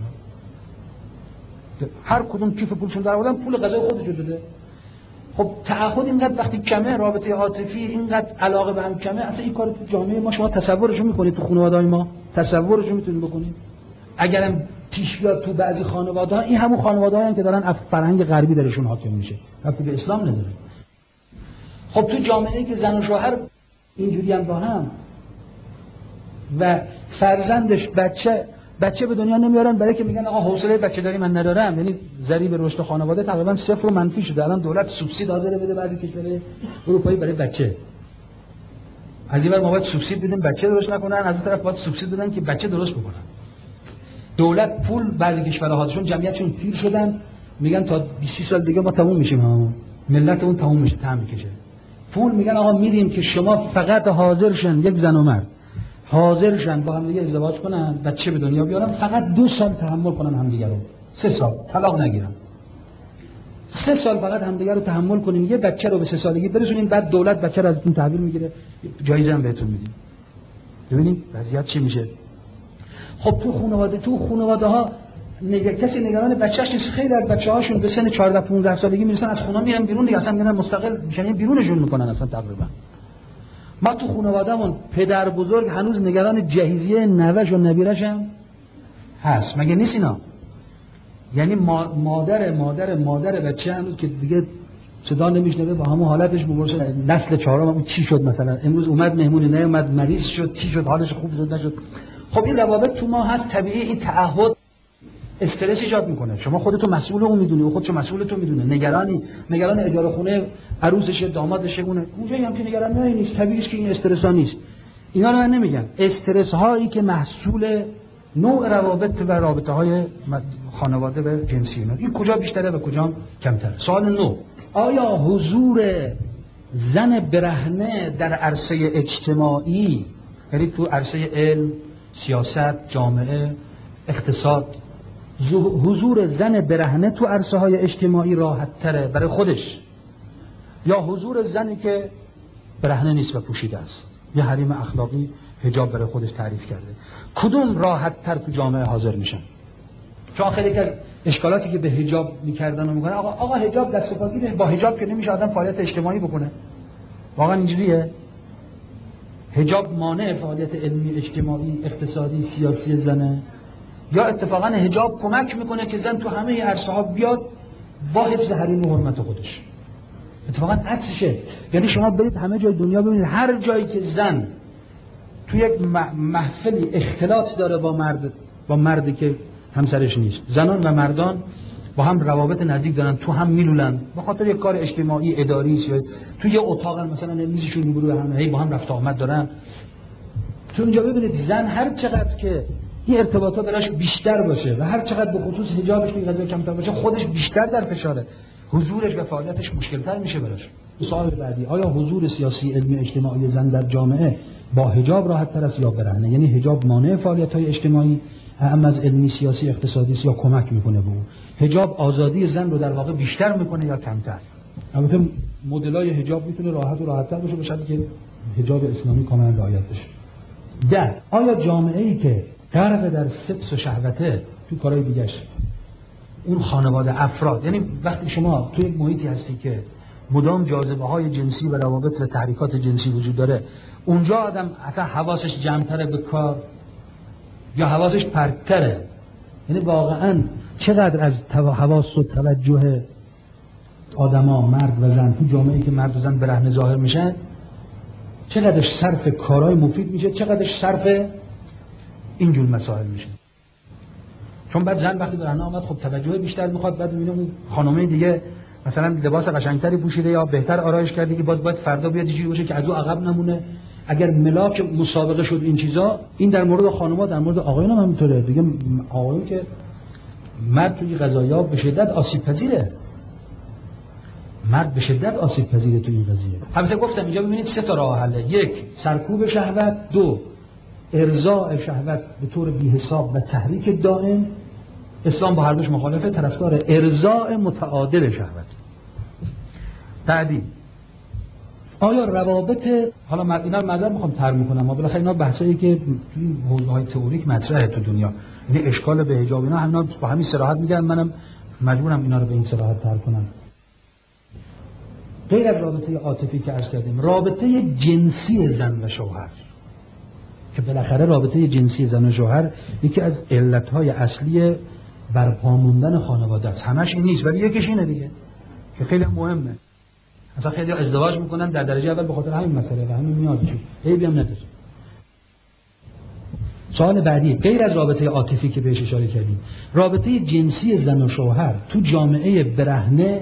هر کدوم کیف پولشون در آوردن، پول غذای خودشون داده. خب تعهد اینقدر وقتی کمه، رابطه عاطفی اینقدر علاقه به هم کمه، اصلا این کار تو جامعه ما شما تصورش میکنید؟ تو خانواده‌های ما تصورش میتونید بکنید؟ اگرم پیش بیاد تو بعضی خانواده‌ها، این همون خانواده‌هایی که دارن فرهنگ غربی درشون حاکم میشه، وقتی به اسلام نداره. خب تو جامعه‌ای که زن و شوهر اینجوری هم با هم و فرزندش بچه به دنیا نمیارن، برای که میگن آقا حوصله بچه داری من ندارم، یعنی ضریب رشد خانواده تقریبا صفر و منفی شده. الان دولت سوبسید داده بده بعضی کشورهای اروپایی برای بچه، از این ور ما باید سوبسید بدیم بچه درست نکنن، از اون طرف باید سوبسید بدن که بچه درست بکنن. دولت پول، بعضی کشورها چون جمعیتشون پیر شدن میگن تا 20 سال دیگه ما تموم میشیم، همون ملت اون تموم میشه، تمام میکشه. پول میگن آقا میدیم که شما فقط حاضرشن، یک زن و مرد حاضرشن با هم دیگه ازدواج کنن، بچه به دنیا بیارن، فقط 2 سال تحمل کنن همدیگه رو، 3 سال طلاق نگیرن، 3 سال فقط همدیگه رو تحمل کنین، یه بچه رو به 3 سالگی برسونین، بعد دولت بچه رو ازتون تحویل میگیره، جایزه هم بهتون میدیم. ببینید وضعیت چی میشه. خب تو خانواده ها کسی نگران بچه‌اش نیست. خیلی از بچه‌هاشون به سن 14 15 سالگی میرسن از خونه میرن بیرون دیگه، اصلا میرن مستقل میشن، بیرونشون میکنن اصلا تقریبا. ما تو خانواده‌مون پدر بزرگ هنوز نگران جهیزیه نوه‌ش و نویره‌شن هست، مگه نیست اینا؟ یعنی مادر بچه هنوز که دیگه صدا نمیشنوه، با همون حالتش ببرسه نسل 4 چی شد، مثلا امروز اومد مهمونی نیومد، مریض شد، چی شد، حالش خوب شد نشد. خب این روابط تو ما هست، طبیعی این تعهد استرس ایجاد میکنه. شما خودتو مسئول اون میدونی و خودشو مسئول تو میدونه، نگران اجاره خونه عروسشه، دامادشه، اونجایی هم که نگرانی نیست، طبیعیه که این استرس ها نیست. اینا رو من نمیگم، استرس هایی که محصول نوع روابط و رابطه های خانواده و جنسی این کجا بیشتره و کجا کمتره. سوال 9: آیا حضور زن برهنه در عرصه اجتماعی، یعنی تو عرصه علم، سیاست، جامعه، اقتصاد، حضور زن برهنه تو عرصه های اجتماعی راحت تره برای خودش، یا حضور زنی که برهنه نیست و پوشیده است، یه حریم اخلاقی حجاب برای خودش تعریف کرده؟ کدوم راحت تر تو جامعه حاضر میشن؟ چون خیلی از اشکالاتی که به حجاب میکردن و میکنن، آقا حجاب دست و پاگیره، با حجاب که نمیشه آدم فعالیت اجتماعی بکنه. واقعا اینجوریه؟ حجاب مانع فعالیت علمی، اجتماعی، اقتصادی، سیاسی زنه، یا اتفاقا حجاب کمک میکنه که زن تو همه عرصه ها بیاد با حفظ حریم و حرمت خودش؟ اتفاقا عکسشه. یعنی شما برید همه جای دنیا ببینید، هر جایی که زن تو یک محفلی اختلاط داره با مردی که همسرش نیست، زنان و مردان با هم روابط نزدیک دارن، تو هم میلولن به خاطر یک کار اجتماعی اداری یا تو یه اتاق مثلا میزشون روبرو هم هی با هم رفت آمد دارن. تو اینجا ببینید زن هر چقدر که این ارتباطات براش بیشتر باشه و هر چقدر به خصوص حجابش این قضیه کمتر باشه، خودش بیشتر در فشاره، حضورش و فعالیتش مشکل‌تر میشه براش. سوال بعدی، آیا حضور سیاسی، علمی، اجتماعی زن در جامعه با حجاب راحت‌تر است یا برهنه؟ یعنی حجاب مانع فعالیت‌های اجتماعی اما از علمی، سیاسی، اقتصادی یا کمک میکنه به اون؟ حجاب آزادی زن رو در واقع بیشتر میکنه یا کمتر؟ البته مدل‌های حجاب میتونه راحت و راحت‌تر باشه به شرطی که حجاب اسلامی کاملا رعایت بشه. آیا جامعه‌ای که غرق در سکس و شهوته تو کارهای دیگه‌اش، اون خانواده افراد، یعنی وقتی شما توی یک محیطی هستی که مدام جاذبه‌های جنسی و روابط و تحریکات جنسی وجود داره، اونجا آدم اصلا حواسش جمع‌تره به کار یا حواسش پرت‌تره؟ یعنی واقعاً چقدر از حواس و توجه آدما، مرد و زن، تو جامعه‌ای که مرد و زن برهنه ظاهر میشن، چقدرش صرف کارهای مفید میشه، چقدرش صرف اینجور مسائل میشه. چون بعد زن وقتی برهنه آمد خب توجه بیشتر میخواد، بعد میبینه اون خانومه دیگه مثلا لباس قشنگتری پوشیده یا بهتر آرایش کرده که باید فردا بیاد چیزی باشه که از او عقب نمونه. اگر ملاک مسابقه شد این چیزا، این در مورد خانوما، در مورد آقایون هم همینطوره دیگه. آقایون که مرد توی قضایا به شدت آسیب پذیره، مرد به شدت آسیب پذیره تو این قضیه. البته گفتم اینجا ببینید سه تا راه حله: یک، سرکوب شهوت; دو، ارضاء شهوت به طور بی حساب و تحریک دائم. اسلام با هر دوش مخالفه، طرفدار ارضاء متعادل شهوت. بعدی، آیا روابط، حالا اینا رو معذرت میخوام طرح میکنم، ما بالاخره اینا بحثایی که توی حوزه‌های تئوریک مطرحه تو دنیا، یعنی اشکال به حجاب اینا همینا با همین صراحت میگن، منم مجبورم اینا رو به این صراحت طرح کنم. غیر از رابطه عاطفی که عرض کردیم، رابطه جنسی زن و شوهر، که بالاخره رابطه جنسی زن و شوهر یکی از علتهای اصلی برپا موندن خانواده است. همش این نیست ولی یکیش اینه دیگه که خیلی مهمه. مثلا خیلی ازدواج میکنن در درجه اول به خاطر همین مسئله و همین میادشون، عیبی هم نداره. سوال بعدی، غیر از رابطه عاطفی که بهش اشاره کردیم، رابطه جنسی زن و شوهر تو جامعه برهنه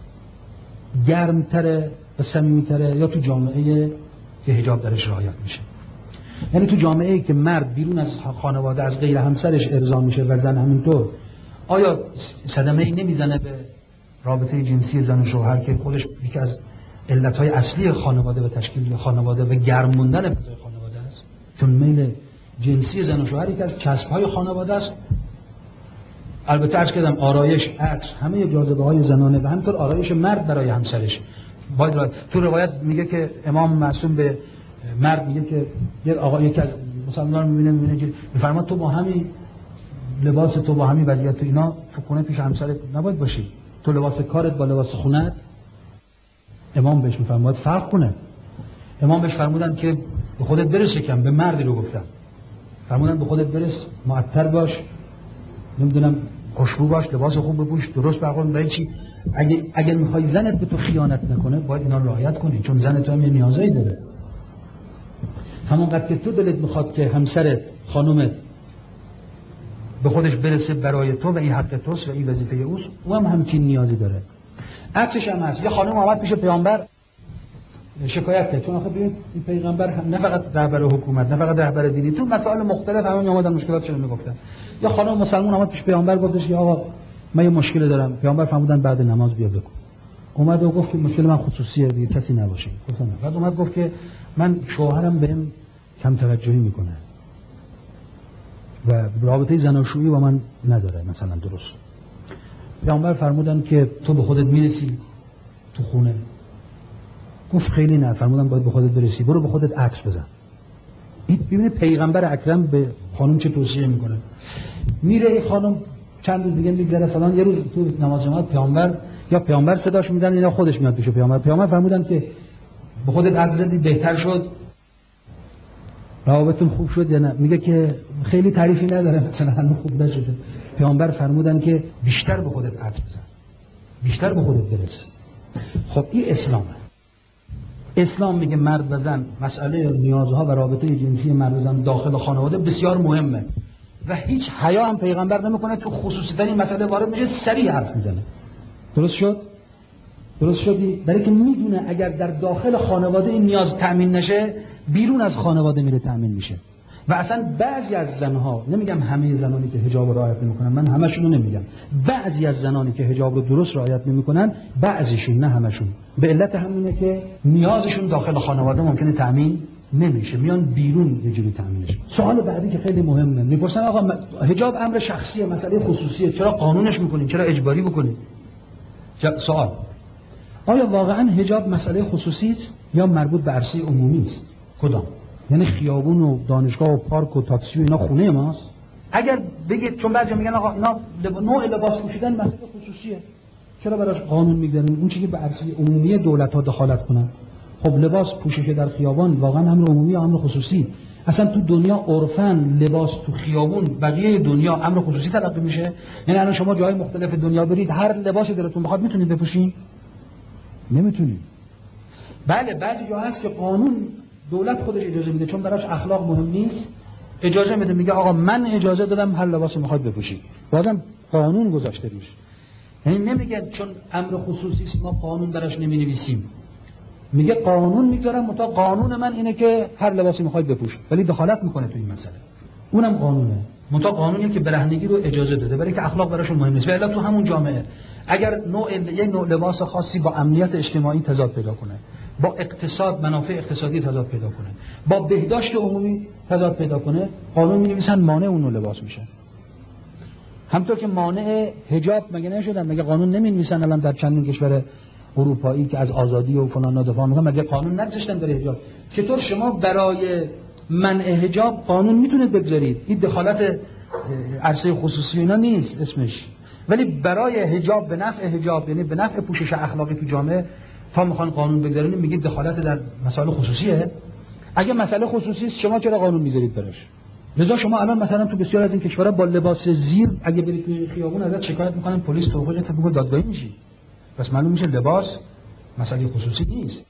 گرمتره و صمیمیتره یا تو جامعه که حجاب درش رعایت میشه؟ یعنی تو جامعه‌ای که مرد بیرون از خانواده از غیر همسرش ارضا میشه و زن همینطور، آیا صدمه‌ای نمیزنه به رابطه جنسی زن و شوهر که خودش یکی از علتهای اصلی خانواده و تشکیل خانواده و گرم موندن فضای خانواده است؟ چون میل جنسی زن و شوهر یکی از چسب‌های خانواده است. البته عرض کردم آرایش، عطر، همه جاذبه‌های زنانه و همینطور آرایش مرد برای همسرش باید تو روایت میگه که امام معصوم به مرد میگه که یکی از مسلمانان میبینه که میفرماد تو با همین لباس، تو با همین وضعیت، تو اینا تو خونه پیش همسرت نباید باشی، تو لباس کارت با لباس خونت. امام بهش میفرماد فرق کنه. امام بهش فرمودن که به خودت برس، کم به مردی رو گفتم، فرمودن به خودت برس، معطر باش، نمیدونم خوشبو باش، لباس خوب بپوش، درست برخورد. برای چی؟ اگر میخوای زنت به تو خیانت نکنه باید اینا رو رعایت کنی، چون زن تو هم یه نیازایی داره. همونقدر که تو دلت میخواد که همسرت، خانومت به خودش برسه برای تو و این حق توست و این وظیفه اوست، او هم همچین نیازی داره. عکسش هم هست. یه خانم آمد پیش پیامبر شکایت کرد، چون آخه ببین این پیغمبر نه فقط رهبر حکومت، نه فقط رهبر دینی، تو مسائل مختلف همه میآمدن مشکلاتشون رو میگفتن. یه خانم مسلمان آمد پیش پیامبر گفتش که آقا من یه مشکلی دارم. پیامبر فرمودن بعد نماز بیا بگو. اومد و گفت که مشکل من خصوصیه دیگه، کسی نباشه. گفتم بعد اومد گفت که من شوهرم بهم کم توجهی میکنه و رابطه زناشویی با من نداره مثلا درست. پیامبر فرمودن که تو به خودت میرسی تو خونه؟ گفت خیلی نه. فرمودن باید به خودت برسی، برو به خودت عطر بزن. این ببینید پیغمبر اکرم به خانم چه توصیه میکنه. میره این خانم چند روز دیگه میگذره فلان، یه روز تو نماز جماعت پیامبر صداش میدن یا خودش میاد پیش پیامبر فرمودن که به خودت عطر زدی بهتر شد، روابطتون خوب شد یا نه؟ میگه که خیلی تعریفی نداره، مثلا هنوز خوب نشده. پیامبر فرمودن که بیشتر به خودت عطر بزن، بیشتر به خودت برس. خب این اسلامه. اسلام میگه مرد و زن، مسئله نیازها و رابطه جنسی مرد و زن داخل خانواده بسیار مهمه. و هیچ حیا هم پیغمبر نمیکنه، تو خصوصی ترین مسئله وارد میشه سریع حرف میزنه. درست شد؟ درست شدی؟ برای که میدونه اگر در داخل خانواده این نیاز تأمین نشه، بیرون از خانواده میره تأمین میشه. و اصلا بعضی از زنها، نمیگم همه زنانی که حجاب رو رعایت نمیکنن، من همشون رو نمیگم، بعضی از زنانی که حجاب رو درست رعایت نمیکنن، بعضیشون، نه همشون، به علت همینه که نیازشون داخل خانواده ممکنه تأمین نمیشه، میان بیرون یه جوری تأمینش. سوال بعدی که خیلی مهمه، میپرسن آقا حجاب امر شخصیه، مسئله خصوصیه، چرا قانونش میکنین، چرا اجباری بکنین؟ سوال: آیا واقعا حجاب مسئله خصوصی است یا مربوط به عرصه عمومی است؟ کدام؟ یعنی خیابون و دانشگاه و پارک و تاکسی و اینا خونه ماست؟ اگر بگید، چون بعضی میگن آقا اینا نوع لباس پوشیدن مسئله خصوصیه، چرا براش قانون میگذاریم؟ اون چیزی که به عرصه عمومی دولت ها دخالت کنن. خب لباس پوشش در خیابان واقعا امر عمومی یا امر خصوصی؟ اصلا تو دنیا عرفن لباس تو خیابون بقیه دنیا امر خصوصی تلقی میشه. یعنی الان شما جای مختلف دنیا برید، هر لباسی دلتون بخواد میتونید بپوشین؟ نمیتونید. بله بعضی جا هست که قانون دولت خودش اجازه میده، چون براش اخلاق مهم نیست، اجازه میده، میگه آقا من اجازه دادم هر لباسی میخواد بپوشی، بازم قانون گذاشته روش. یعنی نمیگه چون امر خصوصی است ما قانون براش نمینویسیم، میگه قانون میذارم، متا قانون من اینه که هر لباسی میخواد بپوش، ولی دخالت میکنه تو این مسئله، اونم قانونه، متا قانونیه که برهنگی رو اجازه داده، برای که اخلاق براشون مهم نیست. ولی تو همون جامعه اگر یک نوع لباس خاصی با امنیت اجتماعی تضاد پیدا کنه، با اقتصاد، منافع اقتصادی تضاد پیدا کنه، با بهداشت عمومی تضاد پیدا کنه، قانون می‌نویسن مانع اون نوع لباس میشه. همونطور که مانع حجاب مگه نشدن، مگه قانون نمی‌نویسن الان در چندین کشور اروپایی که از آزادی و فلان دفاع می‌کنن، مگه قانون نگذاشتن برای حجاب؟ چطور شما برای منع حجاب قانون میتونید بگذارید؟ این دخالت عرصه خصوصی اینا نیست اسمش، ولی برای حجاب به نفع حجاب، یعنی به نفع پوشش اخلاقی تو جامعه، تا میخوان قانون بگذارین میگید دخالت در مسائل خصوصیه. اگه مسئله خصوصی است شما چرا قانون میذارید براش؟ لذا شما الان مثلا تو بسیار از این کشورها با لباس زیر اگه برید توی خیابون ازت شکایت میکنن، پلیس توقیفت میکنه، دادگاهی میشی. پس معلوم میشه لباس مسئله خصوصی نیست.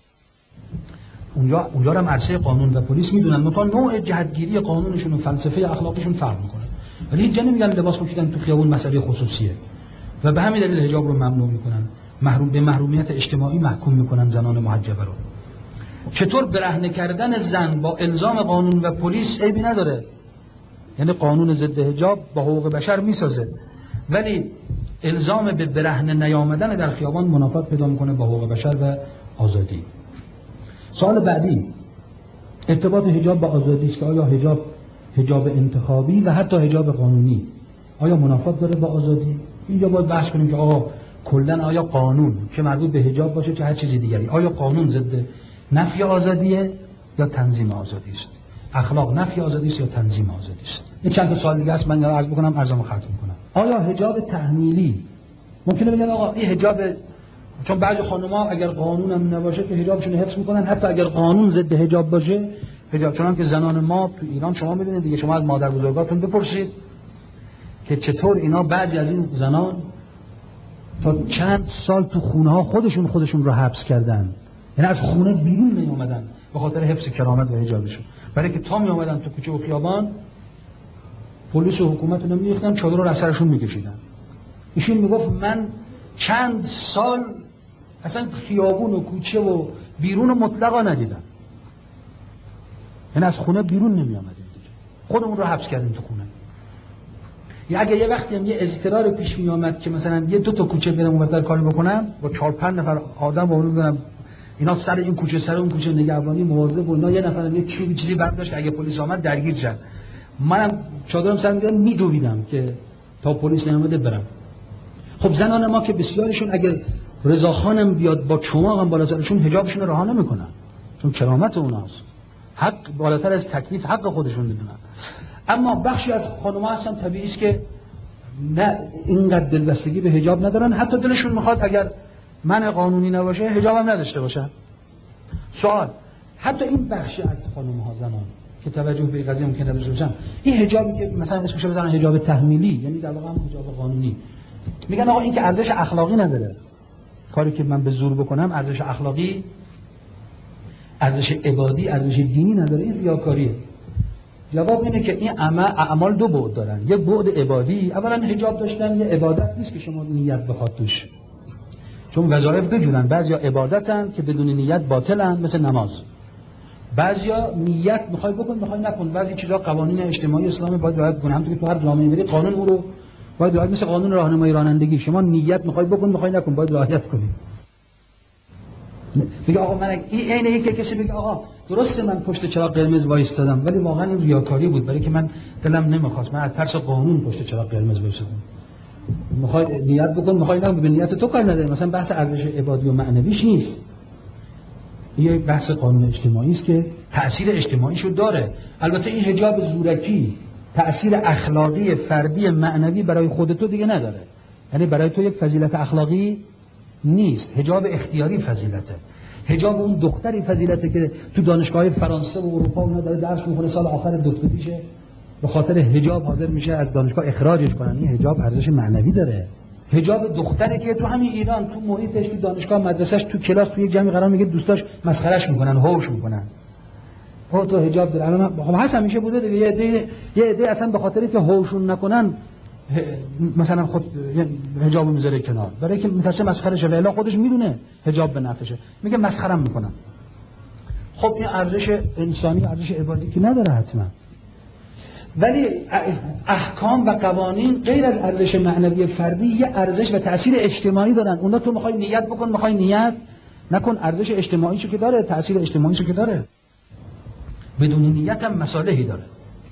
اونجا هم عرصه قانون و پلیس میدونن، مثلا نوع جهتگیری قانونشون و فلسفه اخلاقیشون فرق میکنه، ولی هیچ جا نمیگن لباس پوشیدن تو خیابون مسئله خصوصیه. و به همین دلیل حجاب رو ممنوع میکنن، به محرومیت اجتماعی محکوم میکنن زنان محجبه رو. چطور برهنه کردن زن با الزام قانون و پلیس عیبی نداره، یعنی قانون ضد حجاب با حقوق بشر میسازه، ولی الزام به برهنه نیامدن در خیابان منافات پیدا میکنه با حقوق بشر و آزادی. سوال بعدی ارتباط حجاب با آزادی است. آیا حجاب انتخابی و حتی حجاب قانونی آیا منافات داره با آزادی؟ اینجا باید بحث کنیم که آقا کلاً آیا قانون که مربوط به حجاب باشه که هر چیزی دیگری، آیا قانون ضد نفی آزادیه یا تنظیم آزادی است؟ اخلاق نفی آزادی است یا تنظیم آزادی است؟ این چند تا سوال دیگه است، من عرض بکنم ارزمو ختم کنم. آیا حجاب تحمیلی ممکنه بگن آقا این حجاب، چون بعضی خانم‌ها اگر قانون هم نباشه که حجابشون حفظ میکنن، حتی اگر قانون ضد حجاب باشه حجاب، چون که زنان ما تو ایران شما میدونید دیگه، شما از مادر بزرگاتون بپرسید که چطور اینا بعضی از این زنان تا چند سال تو خونه ها خودشون رو حبس کردن، یعنی از خونه بیرون می اومدن به خاطر حفظ کرامت و حجابشون، برای که تا می اومدن تو کوچه و خیابان پلیس و حکومت رو نمی‌ریختن، چادر رو از سرشون میکشیدن. ایشون میگفت من چند سال اصلا خیابون و کوچه و بیرون رو مطلقا ندیدم، یعنی از خونه بیرون نمی آمدیم، خودمون رو حبس کردیم تو خونه. یا اگه یه وقتی هم یه اضطرار پیش می آمد که مثلا یه دو تا کوچه برم اونور کاری بکنم با 4-5 نفر آدم با اون دارم، اینا سر این کوچه سر اون کوچه نگهبانی مواظب و اینا، یه نفرم یه چیزی برداشت که اگه پلیس آمد درگیر شد، منم چادرم سر می‌دادم میدویدم که تا پلیس نیامده برم. خب زنان ما که بسیارشون اگر رضاخانم بیاد با چماقم بالا سرشون حجابشون رو رها نمیکنن، چون کرامت اوناست، حق بالاتر از تکلیف حق خودشون میدونن. اما بخشی از خانم‌ها هستن طبیعی است که نه اینقدر دلبستگی به حجاب ندارن، حتی دلشون میخواد اگر منع قانونی نباشه حجاب هم نداشته باشن. سوال، حتی این بخشی از خانم‌ها زنان که توجه به این قضیه ممکن نداشته باشن، این حجابی که مثلا اسمش رو بزنن حجاب تحمیلی، یعنی در واقع هم حجاب قانونی، میگن آقا این که ارزش اخلاقی نداره، کاری که من به زور بکنم ارزش اخلاقی، ارزش عبادی، ارزش دینی نداره، این ریاکاریه. جواب اینه که این اعمال دو بعد دارن. یک بعد عبادی، اولا حجاب داشتن یه عبادت نیست که شما نیت بخواد توش، چون وظایف دو جورن، بعضیا عبادتن که بدون نیت باطلن مثل نماز، بعضیا نیت میخوای بکن میخوای نکن. بعضی چیزا قوانین اجتماعی اسلام باید رعایت کنی، همونطور که تو هر جامعه بری قانون اون رو باید رعایت، مثل قانون راهنمایی رانندگی، شما نیت میخوای بکن میخوای نکن باید رعایت کنی. میگه آقا من این یکی کسی بگه آقا درسته من پشت چراغ قرمز وایستادم ولی واقعا این ریاکاری بود، برای که من دلم نمیخواست، من از ترس قانون پشت چراغ قرمز وایستادم. میخوای نیت بکن میخوای نکن، به نیت تو کار نداره. مثلا بحث ارزش عبادی و معنویش نیست، یه بحث قانون اجتماعی است که تأثیر اجتماعیشو داره. البته این حجاب زورکی تأثیر اخلاقی فردی معنوی برای خود تو دیگه نداره، یعنی برای تو یک فضیلت اخلاقی نیست. حجاب اختیاری فضیلته. حجاب اون دختری فضیلته که تو دانشگاه فرانسه و اروپا اونها داره درس میخونه، سال آخر دکتریشه به خاطر حجاب حاضر میشه از دانشگاه اخراجش کنن. این حجاب ارزش معنوی داره. حجاب دختری که تو همین ایران تو محیطش تو دانشگاه مدرسهش تو کلاس تو یک جمعی قرار میگه دوستاش مسخرهش میکنن هوش میکنن. تو حجاب داره. الان خب هست همیشه بوده دیگه. یه عده اصلا به خاطر که هوشون نکنن مثلا خود حجاب میذاره کنار، برای که میترسه مسخره شه، ولی خودش میدونه حجاب به نفعشه میگه مسخرم میکنن. خب این ارزش انسانی ارزش عبادی که نداره حتما، ولی احکام و قوانین غیر از ارزش معنوی فردی یه ارزش و تأثیر اجتماعی دارن. اونا تو میخوای نیت بکن میخوای نیت نکن، ارزش اجتماعیشو که داره، تأثیر اجتماعیشو که داره، بدون نیت هم مصالحی داره.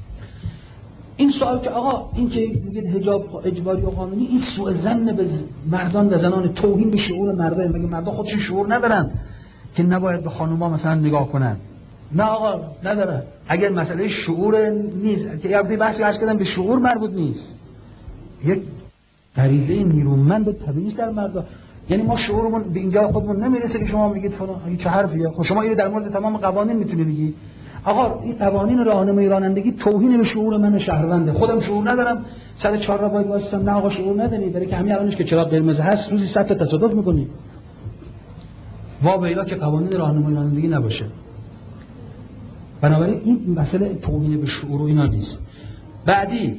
این سوال که آقا این که میگید حجاب اجباری و قانونی، این سوء ظن به مردان و زنان، توهین به شعور مردان. مگه مردا خودشون شعور ندارن که نباید به خانوما مثلا نگاه کنن؟ نه آقا نداره. اگر مسئله شعور نیست که یه بحثی عرض کردم به شعور مربوط نیست، یک غریزه نیرومند و طبیعی در مردا. یعنی ما شعورمون به اینجا خودمون نمیرسه که شما میگید فلان چه حرفیه. خب شما اینو در مورد تمام قوانین میتونی بگی آقا این قوانین راهنمایی رانندگی توهین به شعور من شهرونده، خودم شعور ندارم سر 4 را باید وایسم. نه آقا شعور نداری، برای که همین الانش که چراغ قرمز هست روزی 100 تا تصادف میکنی. واویلا که قوانین راهنمایی رانندگی نباشه. بنابراین این مسئله توهین به شعور و اینا نیست. بعدی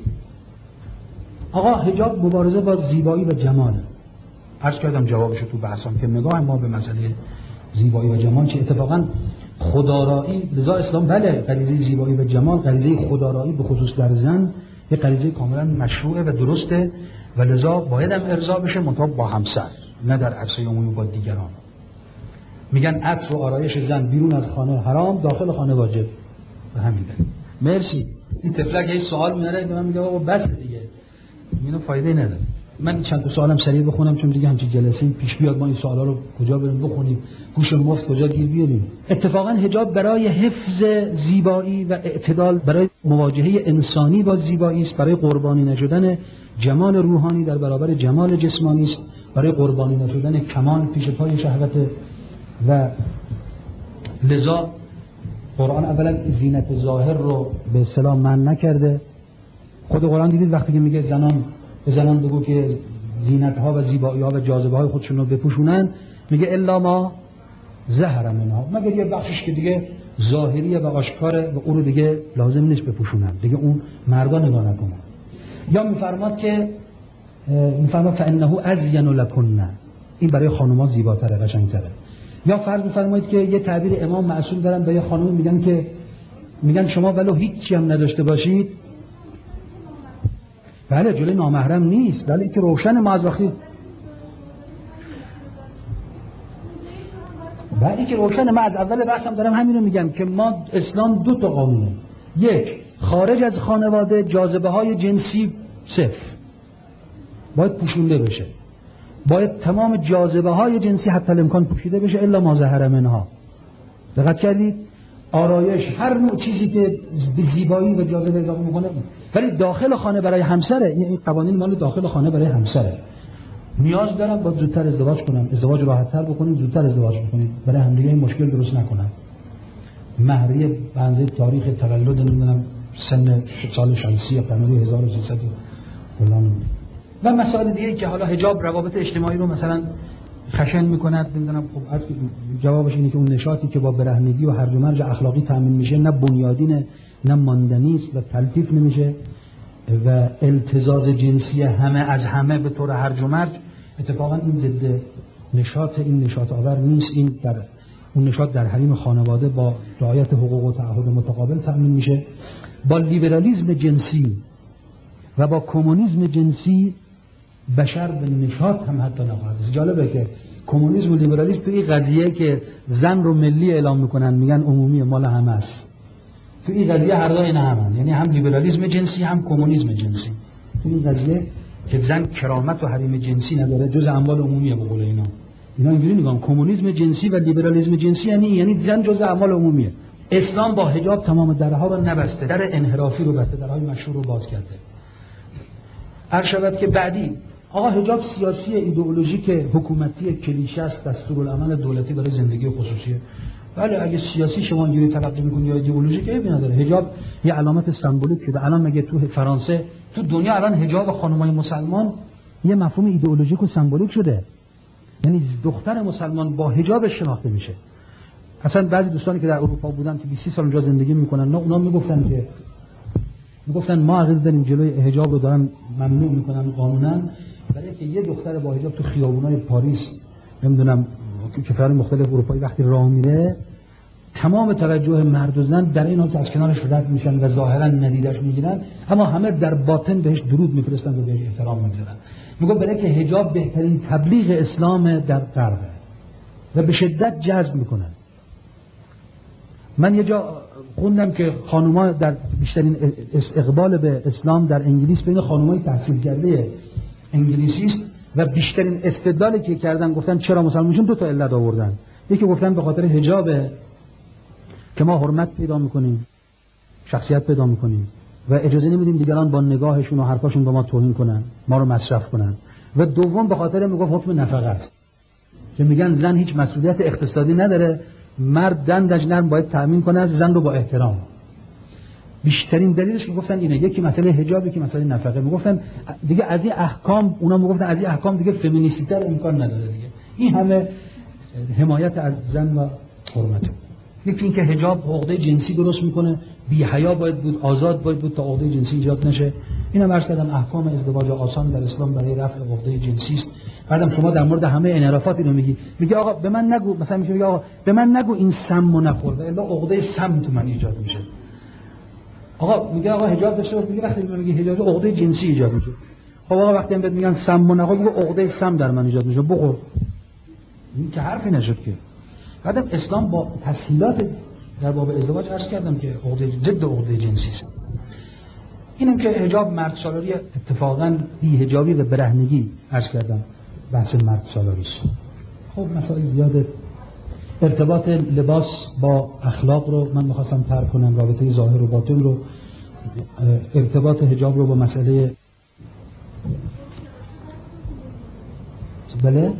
آقا حجاب مبارزه با زیبایی و جمال. عرض کردم جوابشو تو بحثم که نگاه ما به مسئله زیبایی و جمال چه اتفاقا خودآرایی، لذا اسلام بله غریزه زیبایی و جمال، غریزه خودآرایی به خصوص در زن یه غریزه کاملا مشروعه و درسته و لذا باید هم ارضا بشه، منتها با همسر نه در عرصه عمومی با دیگران. میگن عطر و آرایش زن بیرون از خانه حرام، داخل خانه واجب. به همین دلیل. مرسی. این طفلک یه سوال میاره به من میگه بابا بس دیگه اینو فایده نداره. من چند تا سوالم سریع بخونم چون دیگه همچین جلسه پیش بیاد ما این سوالا رو کجا بریم بخونیم، گوش مفت کجا گیر بیاریم. اتفاقا حجاب برای حفظ زیبایی و اعتدال، برای مواجهه انسانی با زیبایی است، برای قربانی نشدن جمال روحانی در برابر جمال جسمانی است، برای قربانی نشدن کمال پیش پای شهوت. و لذا قرآن اولا زینت ظاهر رو به اصطلاح منع نکرده. خود قرآن دیدید وقتی که میگه زنان بگو که زینت ها و زیبایی ها و جاذبه های خودشون رو بپوشونن، میگه الا ما ظهر منها، مگر یه بخشش که دیگه ظاهریه و آشکاره و اون رو دیگه لازم نیست بپوشونن، دیگه اون مردا نگاه نکنن. یا میفرماد که فانه ازین لکن، این برای خانوما زیباتره قشنگتره. یا فرض بفرمایید که یه تعبیر امام معصوم دارن به یه خانم میگن شما ولو هیچی هم نداشته باشید، بله جلوی نامحرم نیست، ولی که روشن ما از وقتی بعدی که روشن ما از اول بحثم دارم همین رو میگم که ما اسلام 2 تا قانونه. یک، خارج از خانواده جاذبه های جنسی صفر باید پوشونده بشه، باید تمام جاذبه های جنسی حتی الامکان پوشیده بشه الا ما ظهر منها. دقت کردید؟ آرایش هر نوع چیزی که به زیبایی و جاذبه اضافه میکنه، ولی داخل خانه برای همسره. این قوانین مال داخل خانه برای همسره. نیاز دارم با زودتر ازدواج کنم، ازدواج راحت‌تر بکنیم، زودتر ازدواج بکنیم، برای همدیگه این مشکل درست نکنم. مهریه بنزه تاریخ تولد نمیدونم سن سال شمسی یا قمری 1300 فلان و مسائل دیگه که حالا حجاب روابط اجتماعی رو مثلا خشن میکند. نمیدونم خب جوابش اینه که اون نشاطی که با برهنگی و هرج و مرج اخلاقی تامین میشه نه بنیادینه نه ماندنی است و تلطیف نمیشه و التزاز جنسی همه از همه به طور هرج و مرج. اتفاقا این ضد نشاط این نشاط آور نیست. این در اون نشاط در حریم خانواده با رعایت حقوق و تعهد متقابل تأمین میشه. با لیبرالیسم جنسی و با کمونیسم جنسی بشر به نشاط هم حتی نخواهد. جالبه که کمونیسم و لیبرالیسم توی این قضیه که زن رو ملی اعلام میکنن میگن عمومی مال همه است، توی این قضیه هر دو اینا همن، یعنی هم لیبرالیسم جنسی هم کمونیسم جنسی. توی این قضیه که زن کرامت و حریم جنسی نداره، جز اموال عمومیه به قول اینا اینجوری میگن کمونیسم جنسی و لیبرالیسم جنسی یعنی زن جز اموال عمومیه. اسلام با حجاب تمام درها رو نبسته، در انحرافی رو بسته، درهای مشهور رو باز کرده. هر شود که بعدی آقا حجاب سیاسی، ایدئولوژیک، حکومتی، کلیشه است، دستورالعمل دولتی برای زندگی خصوصیه. بله اگه سیاسی شما اینجوری تلقی می‌کنید یا ایدئولوژیک عیبی نداره. حجاب یه علامت سمبولیک شده. الان مگه تو فرانسه، تو دنیا الان حجاب خانم‌های مسلمان یه مفهوم ایدئولوژیک و سمبولیک شده. یعنی دختر مسلمان با حجابش شناخته میشه. اصلا بعضی دوستانی که در اروپا بودن که 20 سال اونجا زندگی میکنن، اونا میگفتن ما عقیده داریم جلوی حجاب رو دارن ممنوع میکنن قانونا، برای اینکه یه دختر با حجاب تو خیابونای پاریس نمیدونم کشورهای مختلف اروپایی وقتی راه میره، تمام توجه مرد و زن در این حال از کنارش رد میشن و ظاهرا ندیدش میگیرن، اما همه در باطن بهش درود میفرستن و بهش احترام میذارن. میگه برای که حجاب بهترین تبلیغ اسلام در غربه و به شدت جذب میکنن. من یه جا خوندم که خانوما در بیشترین اقبال به اسلام در انگلیس بین خانومای تحصیل کرده انگلیسی است و بیشترین استدلالی که کردن گفتن چرا مسلمانشون دو تا علت آوردن. یکی گفتن به خاطر حجابه که ما حرمت پیدا میکنیم، شخصیت پیدا میکنیم و اجازه نمیدیم دیگران با نگاهشون و حرفاشون به ما توهین کنن، ما رو مصرف کنن. و دوم به خاطر میگفت حکم نفقه است که میگن زن هیچ مسئولیت اقتصادی نداره، مرد دندش نرم باید تأمین کنه زن رو با احترام. بیشترین دلیلش که گفتن اینه، یکی مسئله حجاب، یکی مسئله نفقه. میگفتن دیگه از این احکام، اونا میگفتن از این احکام دیگه فمینیستی‌تر امکان نداره دیگه. این همه حمایت از زن و حرمت. یکی این که حجاب عقده جنسی درست میکنه، بی حیا باید بود، آزاد باید بود تا عقده جنسی ایجاد نشه. اینم عرض کردم احکام ازدواج آسان در اسلام برای رفع عقده جنسی است. بعدم شما در مورد همه انحرافات اینو میگی آقا به من نگو، مثلا میگه آقا به من نگو این سمو نخور، الا عقده سم تو من ایجاد میشه. آقا میگه آقا حجاب داشته باش، میگه وقتی میگه حجاب عقده جنسی ایجاد میشه. خب آقا وقتی هم بهت میگن سمو نخور، میگه عقده سم در من ایجاد میشه، بخور. این که حرفی نشد که. بعدم اسلام با تسهیلات در باب ازدواج عرض کردم که ضد عقده جنسی است. اینم که حجاب مرد سالاری اتفاقا بی حجابی و برهنگی عرض کردم بحث مرد سالاری است. خب مسائل زیاده. ارتباط لباس با اخلاق رو من می‌خواستم طرح کنم، رابطه ظاهر و باطن رو، ارتباط حجاب رو با مسئله بله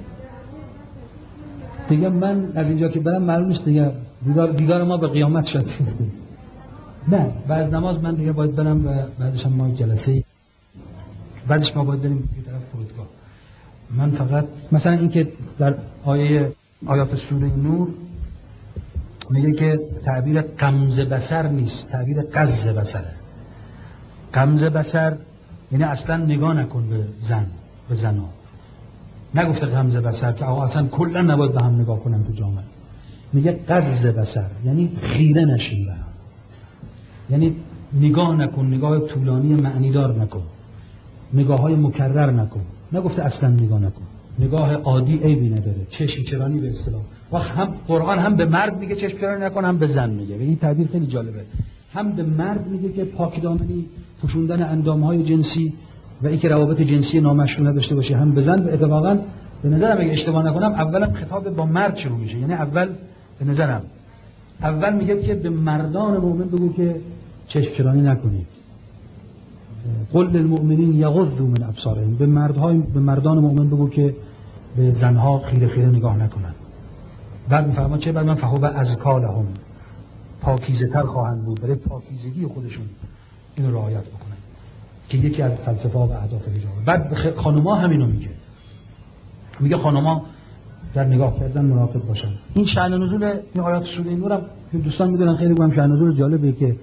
دیگه من از اینجا که برم معلوم نیست دیگه دیدار ما به قیامت شد. نه بعد نماز من دیگه باید برم و بعدش هم ما جلسه بعدش ما باید بریم یه طرف فرودگاه. من فقط مثلا این که در آیات سوره نور میگه که تعبیر غمزه بصر نیست، تعبیر قز بصره. غمزه بصر یعنی اصلا نگاه نکن به زنها. نگفته غمزه بصر که آقا اصلا کلا نباید به هم نگاه کنن تو جامعه. میگه قز بصر یعنی خیره نشین به هم، یعنی نگاه نکن، نگاه طولانی معنیدار نکن، نگاه های مکرر نکن. نگفته اصلا نگاه نکن، نگاه عادی عیبی نداره، چشم چرانی به اصطلاح. و هم قرآن هم به مرد میگه چشم چرانی نکن، هم به زن میگه. این تعبیر خیلی جالبه. هم به مرد میگه که پاکدامنی، پوشوندن اندامهای جنسی و اینکه روابط جنسی نامشروع نداشته باشه، هم به زن. اتفاقا به نظرم اگه اشتباه نکنم اولا خطاب با مرد شروع میشه، یعنی اول به نظرم اول میگه که به مردان مؤمن بگو که چشم چرانی نکنید. قل للمؤمنین یغضوا من ابصارهم، به مردان مؤمن بگو که به زنها خیره خیره نگاه نکنن. بعد میفرما چه؟ بعد من فهو ازکا لهم، پاکیزه تر خواهند بود، برای پاکیزگی خودشون اینو رعایت بکنن که یکی از فلسفه و اهداف حجابه. بعد خانوما همینو میگه خانوما در نگاه کردن مراقب باشن. این شأن نزول این آیات سوره نور هم دوستان میدونن خیلی هم شأن نزول جالبه که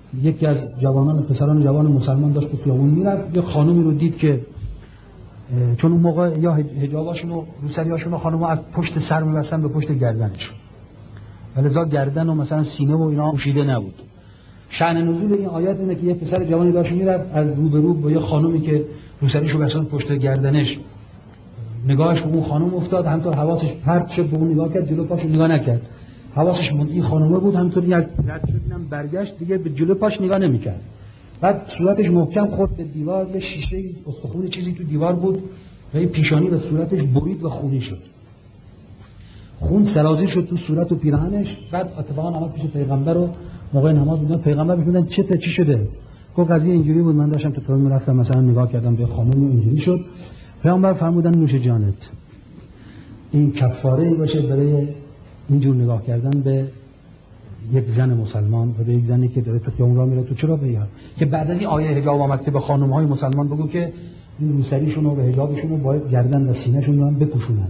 یکی از پسران جوان مسلمان داشت به خیابون میرفت، یه خانومی رو دید که چون اون موقع یا حجاباشون و روسریاشون و خانم‌ها از پشت سر می‌بستن به پشت گردنشون، ولذا گردن و مثلا سینه و اینا پوشیده نبود. شأن نزول این آیات اینه که یه پسر جوانی داشت میرفت، از روبرو با یه خانومی که روسریشو بستن پشت گردنش نگاهش به اون خانم افتاد، همینطور حواسش پرت شد به اون نگاه کرد، جلو پاشو نگاه نکرد، حواسش موند این خانومه بود، همینطوری از رد شد اینم برگشت، دیگه به جلو پاش نگاه نمی‌کرد. بعد صورتش محکم خورد به دیوار، یه شیشه استخون چیزی تو دیوار بود و این پیشانی به صورتش برید و خونی شد، خون سرازیر شد تو صورت و پیراهنش. بعد اتفاقا اومد پیش پیغمبر و موقع نماز بودن، پیغمبر میگفتن چی شده؟ گفت قضیه اینجوری بود، من داشتم تو خیابون میرفتم مثلا نگاه کردم به خانم و اینجوری شد. پیغمبر فرمودن نوش جانت، این کفاره باشه برای اینجور نگاه کردن به یک زن مسلمان و به یک زنی که داره تو خیابون راه میره. تو چرا بگی که بعد از این آیه حجاب آمد که به خانم‌های مسلمان بگو که این روسریشون و به حجابشون رو باید گردن و سینه‌شون رو هم بپوشونن.